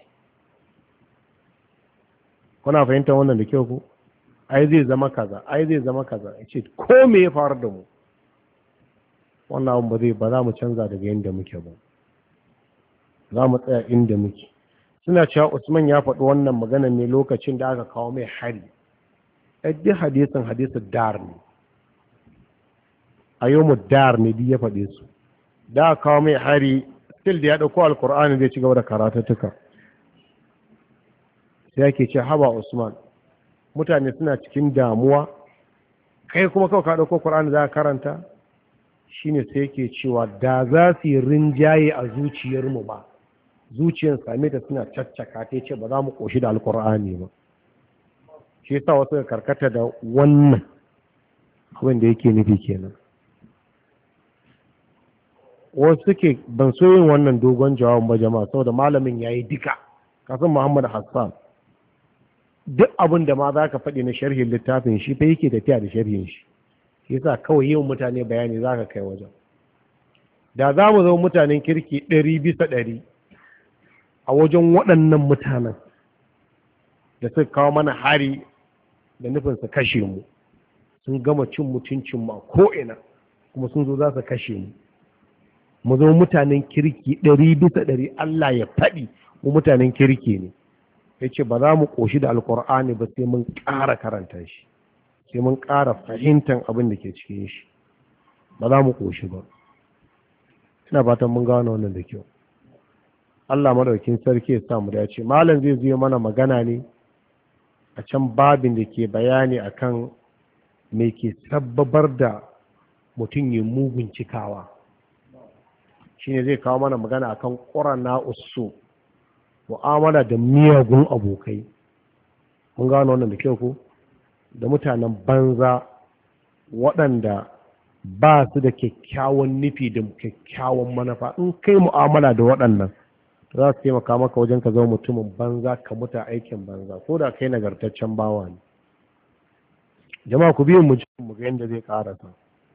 Kuna fahimtar wannan da kyau ko? Ai zai zama kaza, ai zai zama kaza. Ya ce ko me ya faru da mu, wannan abin ba zai ba za mu canza daga yadda muke ba, za mu tsaya inda muke. Suna cewa Usman ya faɗi wannan magana ne lokacin da aka kawo mai hari. Ɗaddi hadisin hadisin dar ne, a yau mu dar ne biyu ya faɗe su. Da aka kawo mai hari, still da ya ɗauko alkur'ani zai ci gaba da karatattuka. Sai yake ce haba Usman, mutane suna cikin damuwa, kai kuma kawai ka ɗauko Qur'ani za ka karanta. Shine sai yake cewa da za su yi rinjaye a zuciyarmu ba, zuciyar same ta suna caccaka ta ce ba za mu koshi da alkur'ani ba. Shi yasa wasu karkata da wannan abin da yake nufi kenan. Wasu suke ban so yin wannan dogon jawabin ba jama'a, saboda malamin yayi duka. Kasan Muhammad Hassan duk abin da ma za ka faɗi na sharhin littafin shi fa yake tafiya da sharhin shi. Yasa kawai yin mutane bayani za ka kai wajen. Da za mu zama mutanen kirki ɗari bisa ɗari a wajen waɗannan mutanen da suka kawo mana hari da nufin su kashe mu, sun gama cin mutuncinmu a ko'ina kuma sun zo za su kashe mu, mu zama mutanen kirki ɗari bisa ɗari, Allah ya faɗi mu mutanen kirki ne. Ya ce ba za mu ƙoshi da alkur'ani ba sai mun ƙara karanta shi, sai mun ƙara fahimtar abin da ke cikin shi, ba za mu ƙoshi ba. Ina fatan mun gano wannan da kyau. Allah madaukin sarki ya sa mu dace. Malam zai zo mana magana ne a can babin da ke bayani akan me ke sabbabar da mutum yin mugun cikawa. Shine zai kawo mana magana akan qurana usu, mu'amala da miyagun abokai. Mun gano wannan da kyau ko? Da mutanen banza waɗanda ba su da kyakkyawan nufi da kyakkyawan manufa. In kai mu'amala da waɗannan za su taimaka maka wajen ka zama mutumin banza, ka mutu aikin banza, ko da kai nagartaccen bawa ne. Jama'a ku biyu mu ji mu ga yadda zai karasa.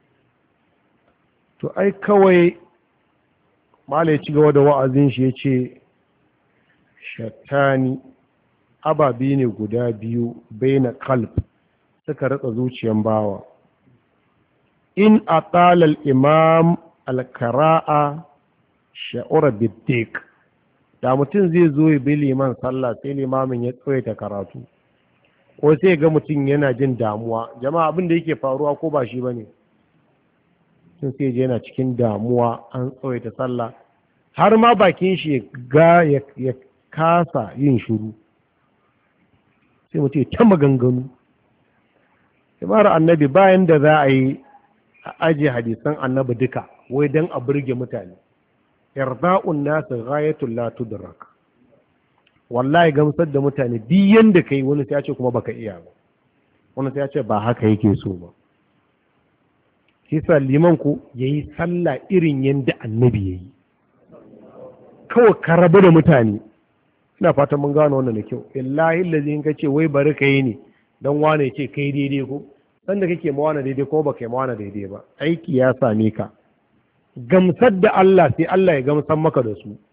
To ai kawai malai ci gaba da wa'azin shi ya ce shatani ababi ne guda biyu baina qalb suka ratsa zuciyan bawa. In atala al-imam al-qira'a sha'ura bid-dik. Da mutum zai zo ya bi liman sallah sai limamin ya tsawaita karatu, ko sai ga mutum yana jin damuwa. Jama'a abin da yake faruwa ko ba shi bane, sun sai je yana cikin damuwa, an tsawaita sallah har ma bakin shi ga ya kasa yin shiru, sai mutum ta maganganu. Jama'ar annabi bayan da za a yi a ajiye hadisan annabi duka wai don a burge mutane. Irda'un nasu ghayatul la tudrak. Wallahi gamsar da mutane duk yanda kai, wani sai ya ce kuma baka iya ba, wani sai ya ce ba haka yake so ba. Shi sa liman ku yayi sallah irin yanda annabi yayi, kawai ka rabu da mutane. Ina fatan mun gano wannan da kyau. Illahi allazi in ka ce wai bari kai ne dan wane ce kai daidai ko, sanda kake mawana daidai ko baka yi mawana daidai ba, aiki ya same ka. Gamsar da Allah sai Allah ya gamsar maka da su.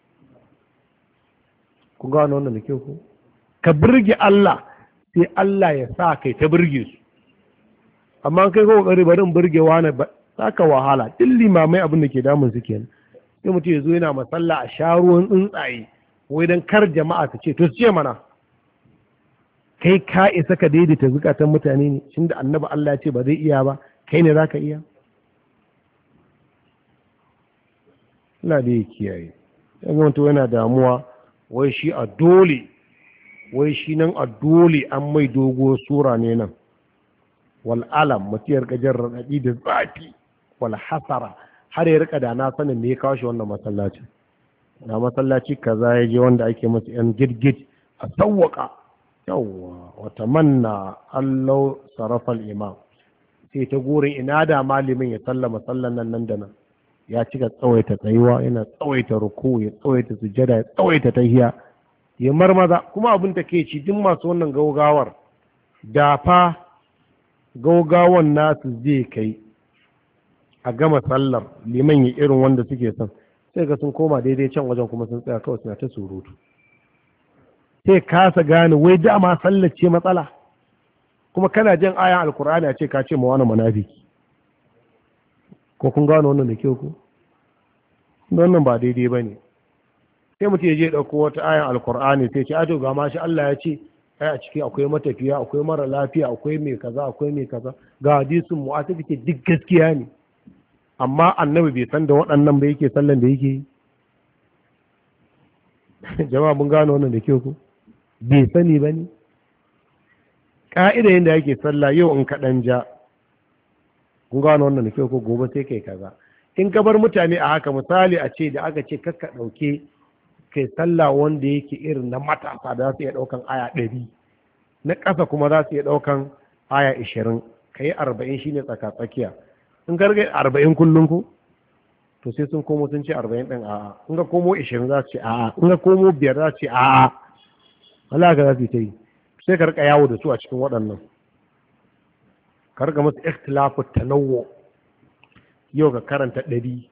Ku gano wannan da kyau ko? Ka burge Allah sai Allah ya sa kai ta burge su. Amma kai ko kokari bari in burge wani ba saka wahala. Din limamai abin da ke damun su kenan. Sai mutum ya zo yana masalla a sha ruwan tsuntsaye wai dan kar jama'a ta ce to su ce mana. Kai ka isa ka daidaita zukatan mutane ne, shin da annabi Allah ya ce ba zai iya ba, kai ne zaka iya? Allah da ya kiyaye. Yanzu mutum yana damuwa wai shi a dole wai shi nan a dole an mai dogo sura ne nan wal alam mutiyar gajar raɗaɗi da zafi wal hasara har ya rika da na sanin me ya kawo shi wannan masallaci na masallaci kaza ya je wanda ake masa yan girgid a sawwaka yawwa wata manna allau sarafal imam sai ta gurin ina da malamin ya sallama sallan nan nan da nan ya cika tsawaita tsayuwa yana tsawaita ruku ya tsawaita sujada ya tsawaita tahiya ya marmaza kuma abin ta ke ci duk masu wannan gaugawar da fa gaugawan nasu zai kai a gama sallar liman ya irin wanda suke son sai ga sun koma daidai can wajen kuma sun tsaya kawai suna ta surutu sai kasa gane wai dama sallar ce matsala kuma kana jin ayan alkur'ani a ce ka ce ma wani munafiki ko kun gano wannan da kyau ko wannan ba daidai ba ne sai mutum ya je ɗauko wata ayan alkur'ani sai ce ato ga mashi Allah ya ce ai a ciki akwai matafiya akwai mara lafiya akwai mai kaza akwai mai kaza ga hadisin mu'atif ce duk gaskiya ne amma annabi bai san da waɗannan ba yake sallan da yake yi jama'a mun gano wannan da kyau ko bai sani ba ne ka'ida yadda yake sallah yau in kaɗan ja kun gano wannan da kyau ko gobe sai kai kaza in ka bar mutane a haka misali a ce da aka ce kakka ɗauke kai sallah wanda yake irin na matasa da za su iya ɗaukan aya ɗari na ƙasa kuma za su iya ɗaukan aya ishirin ka yi arba'in shi ne tsaka-tsakiya in ka rage arba'in kullum ku to sai sun komo sun ce arba'in ɗin a'a in ka komo ishirin za su ce a'a in ka komo biyar za su ce a'a Allah ka za su yi ta yi sai ka rika yawo da su a cikin waɗannan ka rika masu ikhtilafu tanawwu yau ka karanta ɗari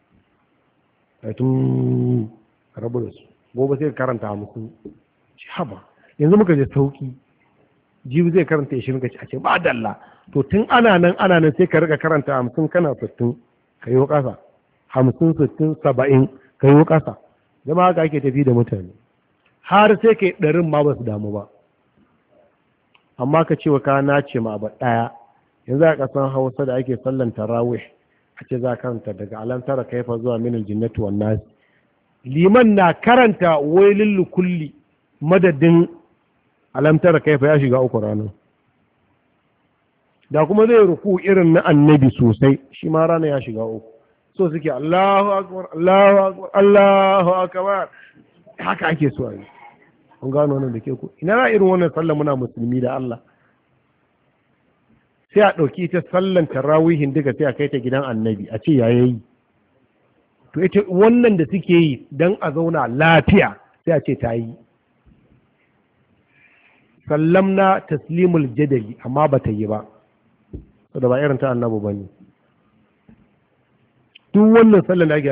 tun rabu da su gobe sai ka karanta hamsin ci haba yanzu muka je sauki jibi zai karanta ishirin ka ci a ce ba dalla to tun ana nan ana nan sai ka rika karanta hamsin kana sittin ka yi ƙasa hamsin sittin saba'in ka yi ƙasa zama haka ake tafi da mutane har sai ka yi ɗarin ma ba su damu ba amma ka ce wa ka nace ma abu ɗaya yanzu a ƙasan hausa da ake sallan tarawih a ce za karanta daga alantara kaifa zuwa minal jinnati wan nas liman na karanta wailil likulli madadin alamtara kaifa ya shiga uku ranar da kuma zai ruku irin na annabi sosai shi ma ranar ya shiga uku so suke Allahu akbar Allahu akbar Allahu akbar haka ake so a yi kun gano wannan da ke ku ina ra irin wannan sallar muna musulmi da Allah sai a ɗauki ta sallan tarawihin duka sai a kai ta gidan annabi a ce ya yi to ita wannan da suke yi don a zauna lafiya sai a ce ta yi sallamna taslimul jadali amma ba ta yi ba saboda ba irin ta annabi ba ne duk wannan sallan da ake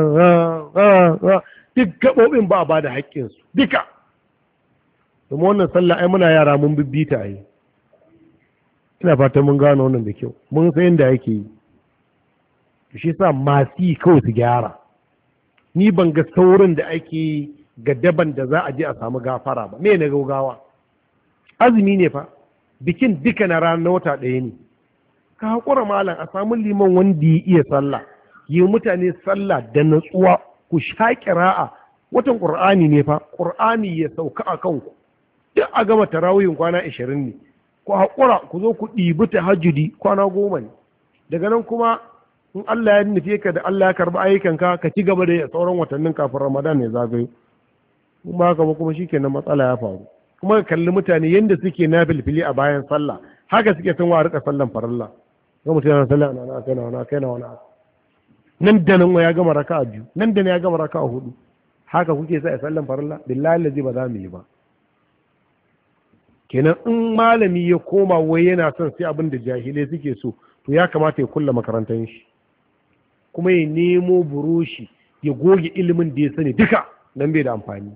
duk gaɓoɓin ba a ba da haƙƙinsu duka domin wannan sallah ai muna yara mun bibbita a yi ina fatan mun gano wannan da kyau mun san yadda yake yi shi sa masu yi kawai su gyara ni ban ga saurin da ake yi ga daban da za a je a samu gafara ba me na gaugawa azumi ne fa bikin duka na ranar wata ɗaya ne ka haƙura malam a samu liman wanda ya iya sallah yi mutane sallah da natsuwa ku sha ƙira'a watan ƙur'ani ne fa ƙur'ani ya sauka a kanku duk a gama tarawihin kwana ashirin ne ku haƙura ku zo ku ɗibi tahajjudi kwana goma ne daga nan kuma in Allah ya nufe ka da Allah ya karɓi ayyukanka ka ci gaba da sauran watannin kafin Ramadan ne zagayo kuma haka ba kuma shikenan matsala ya faru kuma ka kalli mutane yanda suke na filfili a bayan sallah haka suke son wa rika sallan farilla ga mutum yana sallah na na kai na wani kai na wani nan da nan ya gama raka'a biyu nan da nan ya gama raka'a hudu haka kuke sa a sallan farilla billahi lazi ba za mu yi ba kenan in malami ya koma wai yana son sai abin da jahilai suke so to ya kamata ya kulla makarantar shi kuma ya nemo burushi ya goge ilimin da ya sani duka dan bai da amfani.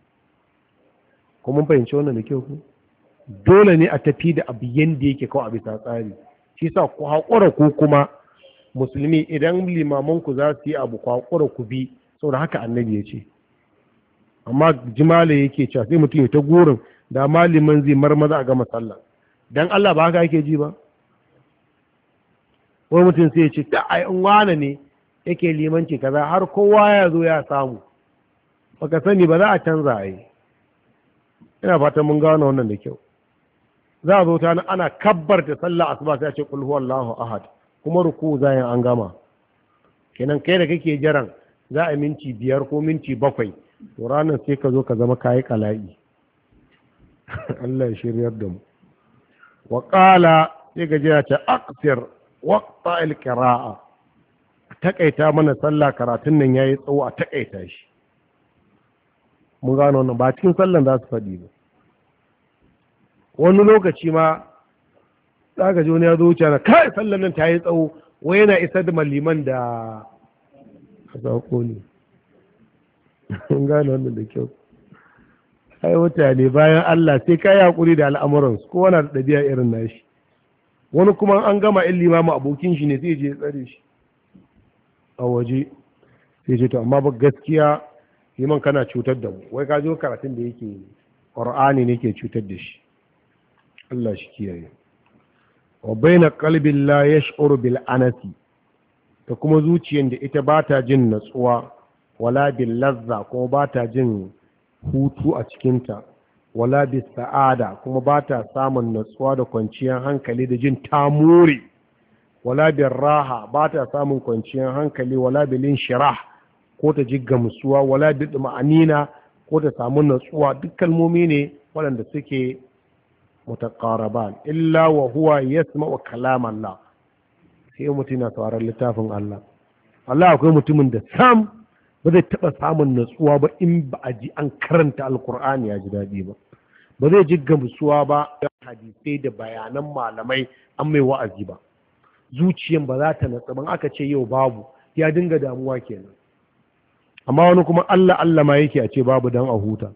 kuma fahimci wannan da kyau ku dole ne a tafi da abu yanda yake kawai a bisa tsari. shi sa ku haƙura ku kuma musulmi idan limamanku za su yi abu ku haƙura ku bi saboda haka annabi ya ce. amma jimala yake cewa sai mutum ya ta gurin da maliman zai marmaza a gama sallah dan Allah ba haka yake ji ba. wani mutum sai ya ce ta ai in wane ne yake limanci kaza har kowa ya zo ya samu baka sani ba za a canza a yi. ina fatan mun gano wannan da kyau. za a zo ta ana kabbar da sallah asuba sai a ce qul huwallahu ahad kuma ruku zayin an gama. kenan kai da kake jiran za a minti biyar ko minti bakwai to ranar sai ka zo ka zama kayi kala'i. Allah ya shiryar da mu. wa qala sai ga jiya ta aqsir waqta al-qira'a takaita mana sallah karatun nan yayi tsawo a takaita shi. mun gano wannan ba cikin sallan za su faɗi ba. wani lokaci ma za ka ji wani ya zo wuce na kai sallan nan ta yi tsawo wai yana isar da maliman da a sako ne. mun gano wannan da kyau. ai mutane bayan Allah sai ka yi haƙuri da al'amuransu kowa na da ɗabi'a irin nashi. wani kuma an gama in limamu abokin shi ne sai je tsare shi a waje sai ce to amma ba gaskiya liman kana cutar da mu wai ka zo karatun da yake Qur'ani ne ke cutar da shi. Allah shi kiyaye. wa baina qalbin la yash'uru bil anasi ta kuma zuciyar da ita ba ta jin natsuwa wala bil lazza kuma ba ta jin hutu a cikinta wala bis sa'ada kuma ba ta samun natsuwa da kwanciyar hankali da jin tamuri wala bil raha ba ta samun kwanciyar hankali wala bil inshirah ko ta ji gamsuwa wala bil ma'anina ko ta samu natsuwa duk kalmomi ne waɗanda suke mutaqaraban illa wa huwa yasma'u kalam Allah. sai mutum na sauraron littafin Allah. Allah akwai mutumin da sam ba zai taɓa samun natsuwa ba in ba a ji an karanta alkur'ani ya ji daɗi ba. ba zai ji gamsuwa ba da hadisai da bayanan malamai an mai wa'azi ba. zuciyan ba za ta natsu ban aka ce yau babu ya dinga damuwa kenan. amma wani kuma Allah Allah ma yake a ce babu dan a huta.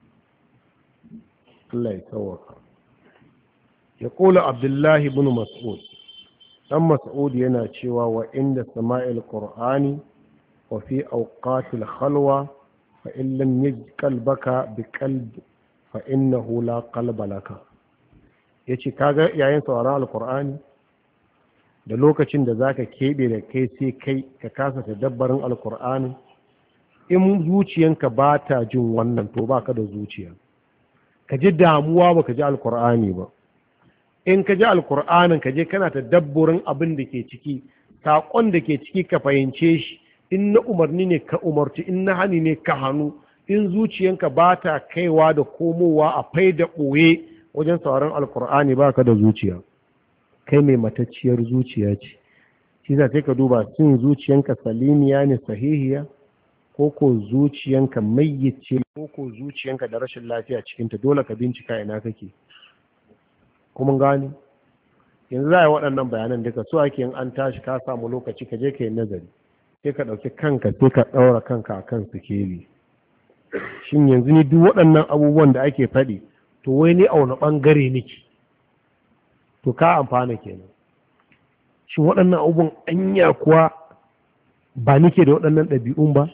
Allah ya tsawaka. ya kula Abdullahi ibn Mas'ud dan Mas'ud yana cewa wa inda sama'il qur'ani wa fi awqatil khalwa fa in lam yajid qalbaka bi qalbi fa innahu la qalba laka. yace kaga yayin sauraron alqur'ani da lokacin da zaka kebe da kai sai kai ka kasa tadabbarin alqur'ani in zuciyanka ba ta jin wannan to baka da zuciya. ka ji damuwa baka ji alqur'ani ba. in ka ji alkur'anin ka je kana ta dabburin abin da ke ciki saƙon da ke ciki ka fahimce shi in na umarni ne ka umarci in na hani ne ka hannu in zuciyanka ba ta kaiwa da komowa a fai da ɓoye wajen sauran alkur'ani ba ka da zuciya kai mai matacciyar zuciya ce. shi za sai ka duba cin zuciyanka salimiya ne sahihiya ko ko zuciyanka mayyace ko ko zuciyanka da rashin lafiya cikinta dole ka bincika ina kake. kuma gani yanzu za a yi waɗannan bayanan duka so ake yin an tashi ka samu lokaci ka je ka yi nazari sai ka ɗauki kanka sai ka ɗaura kanka a kan sikeli. shin yanzu ni duk waɗannan abubuwan da ake faɗi to wai ni a wani ɓangare nake to ka amfana kenan. shin waɗannan abubuwan anya kuwa ba nake da waɗannan ɗabi'un ba?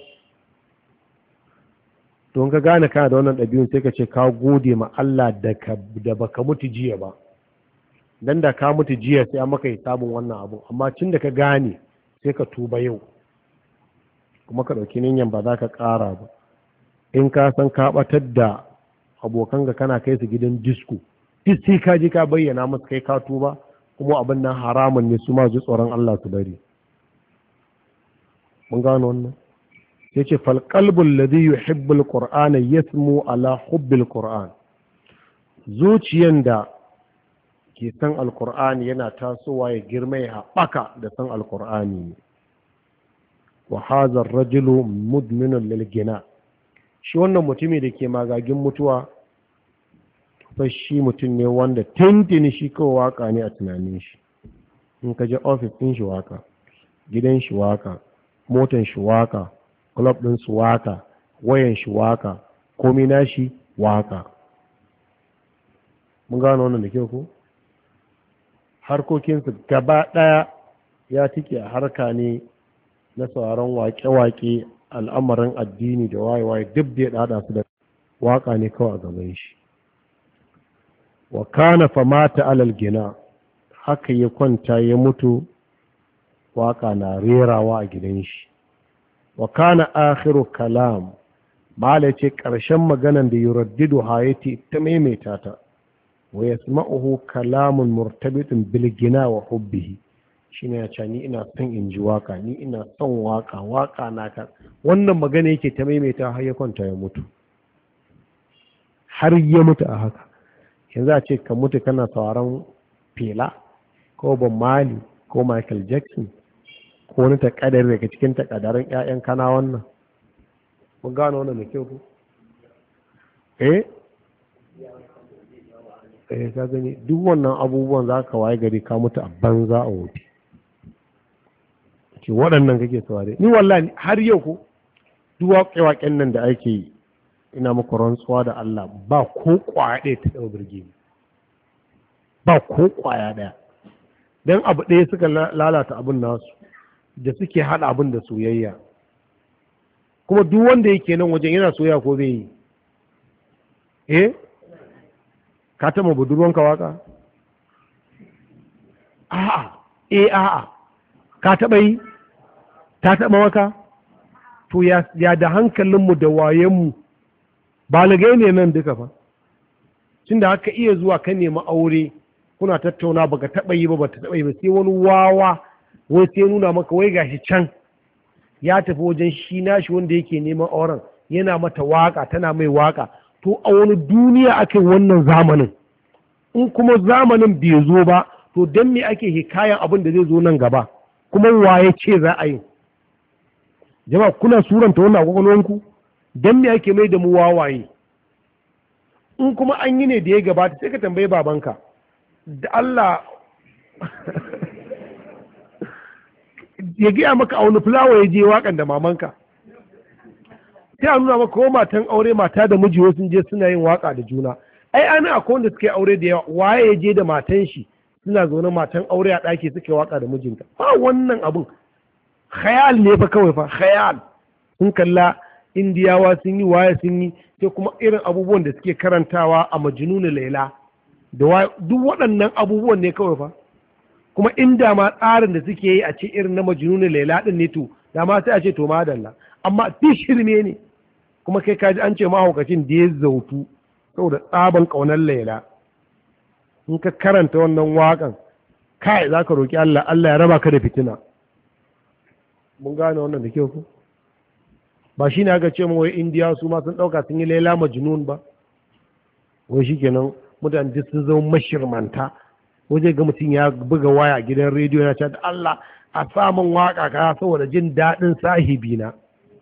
don ka gane kana da wannan ɗabi'un sai ka ce ka gode ma Allah da baka mutu jiya ba. dan da ka mutu jiya sai an maka hisabin wannan abu amma tun da ka gane sai ka tuba yau kuma ka ɗauki niyyar ba za ka ƙara ba. in ka san ka ɓatar da abokan ka kana kai su gidan disko duk sai ka je ka bayyana musu kai ka tuba kuma abin nan haramun ne su ma ji tsoron Allah su bari. mun gano wannan sai ce fal qalbul ladhi yuhibbu al-qur'ana yasmu ala hubbil qur'an. zuciyan da ke san alkur'ani yana tasowa ya girma ya haɓaka da san alkur'ani ne. wa hazar rajulu mudminun lil gina. shi wannan mutumi da ke magagin mutuwa fashi mutum ne wanda tintini shi kawai waka ne a tunanin shi. In ka je ofis ɗin shi waka, gidan shi waka, motan shi waka, club ɗin su waka, wayan shi waka, komai na shi waka. Mun gano wannan da kyau ko? Harkokinsu gaba ɗaya ya tike a harka ne na sauran waƙe-waƙe, al'amarin addini da waye-waye duk da ya ɗaɗa su da waƙa ne kawai a gaban shi. Wa kana famata alal gina, haka ya kwanta ya mutu, waƙa na rerawa a gidan shi. Wa kana akhiru kalam, mala ce ƙarshen maganan da yuraddidu hayati ta maimaita ta. Wa yasma'uhu kalamun murtabitun bil gina wa hubbihi, shine ya ce ni ina son in ji waka, ni ina son waka, waka na ka. Wannan magana yake ta maimaita har ya kwanta ya mutu, har ya mutu a haka. Yanzu a ce ka mutu kana sauraron Fela ko Bob Marley ko Michael Jackson ko wani takadar daga cikin takadarin ƴaƴan kana wannan. Mun gano wannan da kyau ko? Eh? Eh, ka gani duk wannan abubuwan za ka waye gari ka mutu a banza a wofi. Ce waɗannan kake saurare. Ni wallahi har yau ko duk waƙe-waƙen nan da ake yi, ina muku rantsuwa da Allah ba ko ƙwaya ɗaya ta ɗau birge ni. Ba ko ƙwaya ɗaya. Don abu ɗaya suka lalata abin nasu da suke haɗa abin da soyayya. Kuma duk wanda yake nan wajen yana soyayya ko bai yi? Eh? Ka taɓa budurwanka waka? A'a, eh a'a, ka taɓa yi? Ta taɓa maka? To ya da hankalinmu da wayenmu, balagai ne nan duka fa. Tun da haka iya zuwa kan nemi aure, kuna tattauna baka taɓa yi ba ba ta taɓa yi ba, sai wani wawa wai sai nuna maka wai gashi can ya tafi wajen shi nashi wanda yake neman auren, yana mata waka, tana mai waka. To a wani duniya ake wannan zamanin, in kuma zamanin bai zo ba, to don me ake hikayen abin da zai zo nan gaba, kuma waye ce za a yi? Jama'a kuna suranta wannan kwakwalwanku? Don me ake mai da mu wawaye? In kuma an yi ne da ya gabata sai ka tambayi babanka da Allah ya gaya maka a wani fulawa ya je wakan da mamanka, sai a nuna maka ko matan aure mata da miji sun je suna yin waka da juna. Ai ana akwai wanda suke aure da yawa, waye ya je da matan shi suna zaune matan aure a ɗaki suke waka da mijinta? Ba wannan abun khayal ne fa kawai fa khayal. Sun kalla indiyawa sun yi, waye sun yi, sai kuma irin abubuwan da suke karantawa a majnun laila da duk waɗannan abubuwan ne kawai fa. Kuma inda ma tsarin da suke yi a ce irin na majnun laila din ne, to da ma sai a ce to madalla, amma duk shirme ne. Kuma kai kaji an ce mahaukacin da ya zautu saboda tsaban ƙaunar laila. In ka karanta wannan waƙan kai za ka roƙi Allah, Allah ya raba ka da fitina. Mun gane wannan da kyau ku? Ba shi ne aka ce wai indiya su ma sun ɗauka sun yi laila majnun ba? Wai shi kenan mutane duk sun zama mashirmanta. Waje ga mutum ya buga waya gidan rediyo ya ce da Allah a samun waƙa ka saboda jin daɗin sahibina.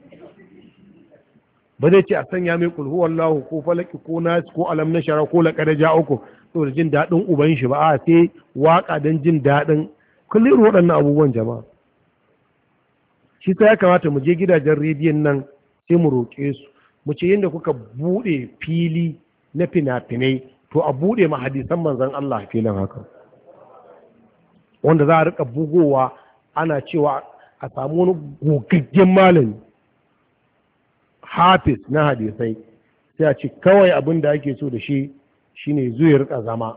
Ba zai ce a sanya mai kulhu wallahu ko falaki ko nas ko alam na shara ko laƙada ja'uku saboda jin daɗin uban shi ba, a sai waƙa don jin daɗin kullum waɗannan abubuwan jama'a. Shi ta ya kamata mu je gidajen rediyon nan sai mu roƙe su, mu ce yadda kuka buɗe fili na fina-finai, to a buɗe ma hadisan manzon Allah filin haka, wanda za a rika bugowa ana cewa a samu wani gogaggen malami hafiz na hadisai, sai a ce kawai abin da ake so da shi shine zuwa rika zama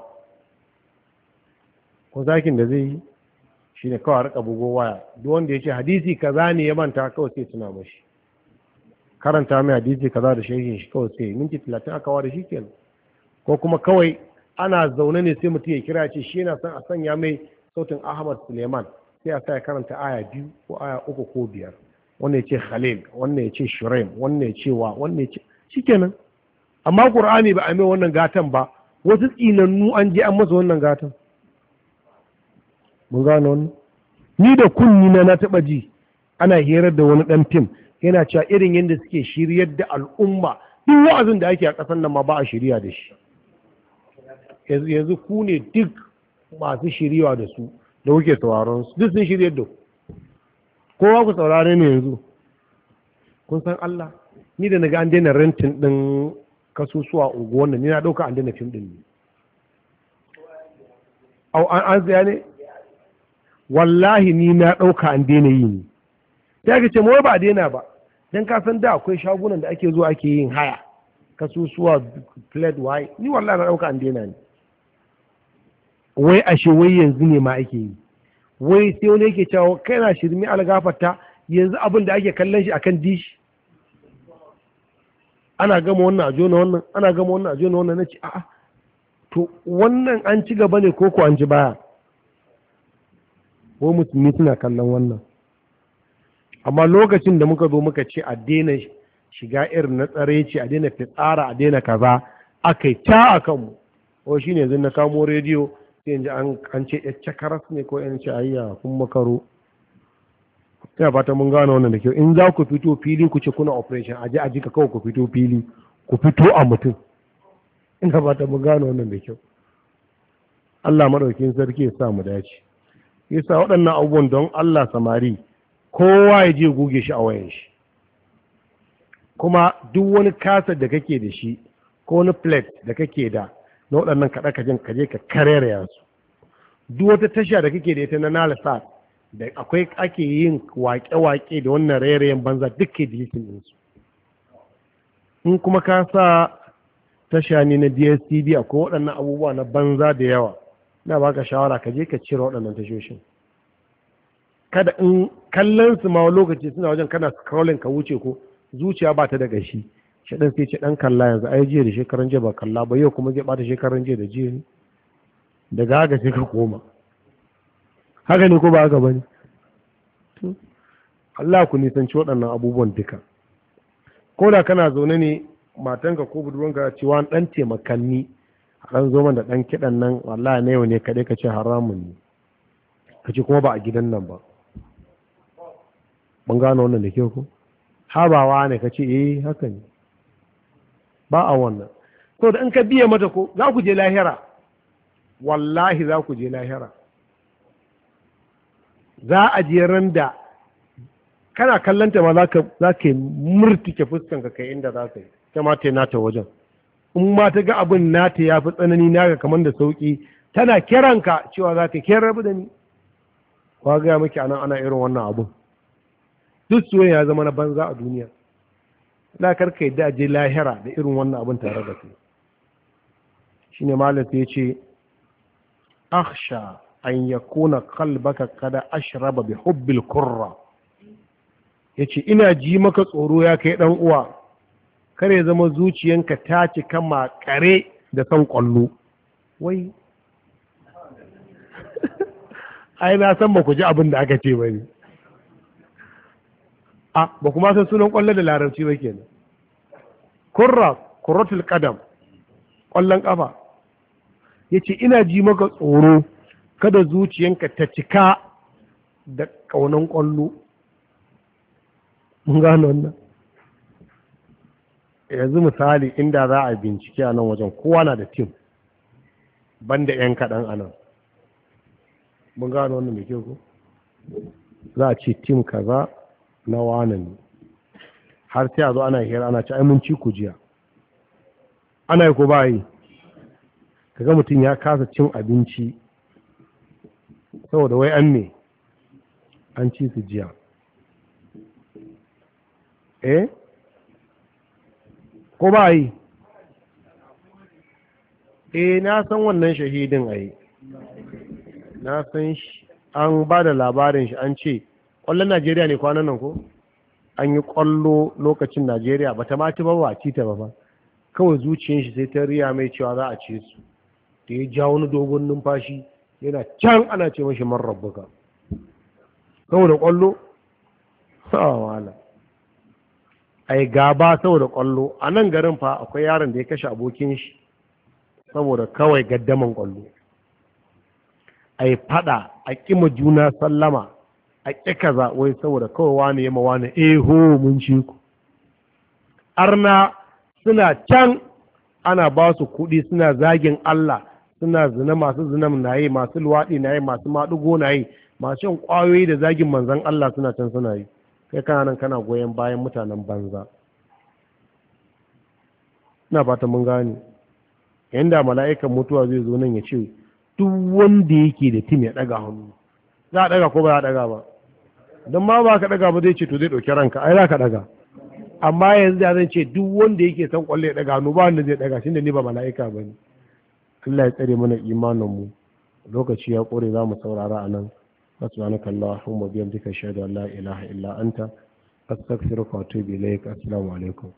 ko zakin da zai yi shine kawai rika bugo waya, duk wanda ya ce hadisi kaza ne ya manta kawai sai tuna mashi, karanta mai hadisi kaza da shehin shi kawai sai minti talatin aka ware shi kenan. Ko kuma kawai ana zaune ne sai mutum ya kira ce shi yana son a sanya mai sautin Ahmad Suleiman, sai a sa ya karanta aya biyu ko aya uku ko biyar, wannan ya ce Khalil, wannan ya ce Shuraim, wannan ya ce wa, wannan ya ce shikenan. Amma Qur'ani ba a mai wannan gatan ba, wasu tsinannu an je an masa wannan gatan. Mun gano wannan? Ni da kunni na na taba ji ana hirar da wani dan fim yana cewa irin yadda suke shiryar da al'umma, duk wa'azin da ake a ƙasar nan ma ba a shirya da shi. yanzu ku ne duk masu shiriwa da su da kuke sauraron su duk sun shirye da kowa ku saurare ne yanzu. Kun san Allah, ni da naga an daina rentin din kasusuwa unguwan nan, ni na dauka an daina fim din ne. Au an an tsaya ne? Wallahi ni na dauka an daina yi ne. Sai ka ce mu ba a daina ba, dan ka san da akwai shagunan da ake zuwa ake yin haya kasusuwa plate why, ni wallahi na dauka an daina ne. Wai ashe wai yanzu ne ma ake yi. Wai sai wani yake cewa kai na shirmi algafarta yanzu abin da ake kallon shi akan dish, ana gama wannan a jona wannan, ana gama wannan a jona wannan. Na ce a'a, to wannan an ci gaba ne ko ko an ci baya? Ko musulmi suna kallon wannan. Amma lokacin da muka zo muka ce a daina shiga irin na tsare ce, a daina fitsara, a daina kaza, aka yi ta a kanmu. Ko shi ne yanzu na kamo rediyo sai yanzu an ce ya cakaras ne ko yan ce ayya kun makaro. Ina fata mun gane wannan da kyau. In za ku fito fili ku ce kuna operation, aje aji ka kawai ku fito fili, ku fito a mutum. Ina fata mun gane wannan da kyau. Allah madaukakin sarki ya sa mu dace. Yasa waɗannan abubuwan don Allah samari kowa ya je goge shi a wayan shi. Kuma duk wani kasar da kake da shi ko wani plate da kake da na waɗannan kaɗe-kajen ka je ka kareraya su. Duk wata tasha da kake da ita na nalasa da akwai ake yin waƙe-waƙe da wannan rairayen banza duk ke dilitin ɗinsu. In kuma ka sa tasha ne na D S T V akwai waɗannan abubuwa na banza da yawa, na baka shawara ka je ka cire waɗannan tashoshin. Kada in kallon su ma lokaci suna wajen kana scrolling ka wuce ko zuciya ba ta da gashi. Shaɗan sai ce ɗan kalla yanzu ai jiya da shekaran jiya ba kalla ba, yau kuma zai ɓata shekaran jiya da jiya ne. Daga haka sai ka koma. Haka ne ko ba haka ba ne? Allah ku nisanci waɗannan abubuwan duka. Ko da kana zaune ne matanka ko budurwanka cewa ɗan taimakanni a ɗan zo da ɗan kiɗan nan, wallahi na yau ne kaɗai ka ce haramun ne. Ka ce kuma ba a gidan nan ba. Ban gano wannan da kyau ko? Habawa ne ka ce eh haka ne. Ba a wannan. To da in ka biya mata ko za ku je lahira. Wallahi za ku je lahira. Za a je ran da kana kallanta ma za ka yi murtike fuskanka kai inda za ka yi, ta ma ta yi nata wajen. In ma ta ga abin nata ya fi tsanani naga kamar da sauƙi, tana kiranka cewa za ka kera rabu da ni. Kwa gaya maki anan ana irin wannan abun. Duk soyayya ya zama na banza a duniya. Na karka yadda je lahira da irin wannan abun tare da kai. Shi ne malam sai ya ce, akhsha an yakuna qalbaka kada ashraba bi hubbil kurra. Yace ina ji maka tsoro ya kai dan uwa, kare zama zuciyanka ta cika makare da san kwallo. Wai ai na san ba ku ji abin da aka ce bane. A ba kuma san sunan kwallo da larabci ba kenan. Kurra, kurratul qadam, kwallon kafa. Yace ina ji maka tsoro kada zuciyanka ta cika da kaunan kwallo. Mun gano wannan. Yanzu misali inda za a bincike a nan wajen kowa na da tim banda yan kaɗan a nan. Mun gano wannan da ke ko? Za a ce tim kaza na wane ne. Har sai a zo ana hira ana ci ai mun ci ku jiya. Ana yi ko ba yi? Kaga mutum ya kasa cin abinci saboda wai an ne an ci su jiya. Eh? Ko ba yi? Eh, na san wannan shahidin a yi. Na san shi, an ba da labarin shi an ce, ƙwallon Najeriya ne kwanan nan ko? An yi ƙwallo lokacin Najeriya, ba ta mati ba ba ci ta ba ba. Kawai zuciyar shi sai ta riya mai cewa za a ce su. Da ya ja wani dogon numfashi, yana can ana ce mashi man rabbuka. Saboda ƙwallo? Ha, wala. Ai gaba saboda kwallo a nan garin fa akwai yaron da ya kashe abokin shi saboda kawai gaddaman kwallo. Ai fada a kima juna sallama a ƙi kaza wai saboda kawai wani yamma wani eho mun ci ku. Arna suna can ana ba su kuɗi suna zagin Allah suna zina, masu zinam na yi, masu luwaɗi na yi, masu maɗugo na yi, masu yin ƙwayoyi da zagin manzan Allah suna can suna yi, kai kana nan kana goyon bayan mutanen banza. ina fata mun gane. Yanda mala'ikan mutuwa zai zo nan ya ce duk wanda yake da tim ya ɗaga hannu, za a ɗaga ko ba za a ɗaga ba? don ma ba ka ɗaga ba zai ce to zai ɗauki ranka, ai za ka ɗaga. Amma yanzu da zan ce duk wanda yake son ƙwallo ya ɗaga hannu ba wanda zai ɗaga, shi da ni ba mala'ika ba ne. Allah ya tsare mana imaninmu. Lokaci ya ƙure, za mu saurara a nan. Subhanaka Allahumma wa bihamdika ashhadu an la ilaha illa anta astaghfiruka wa atubu ilaik. Assalamu alaikum.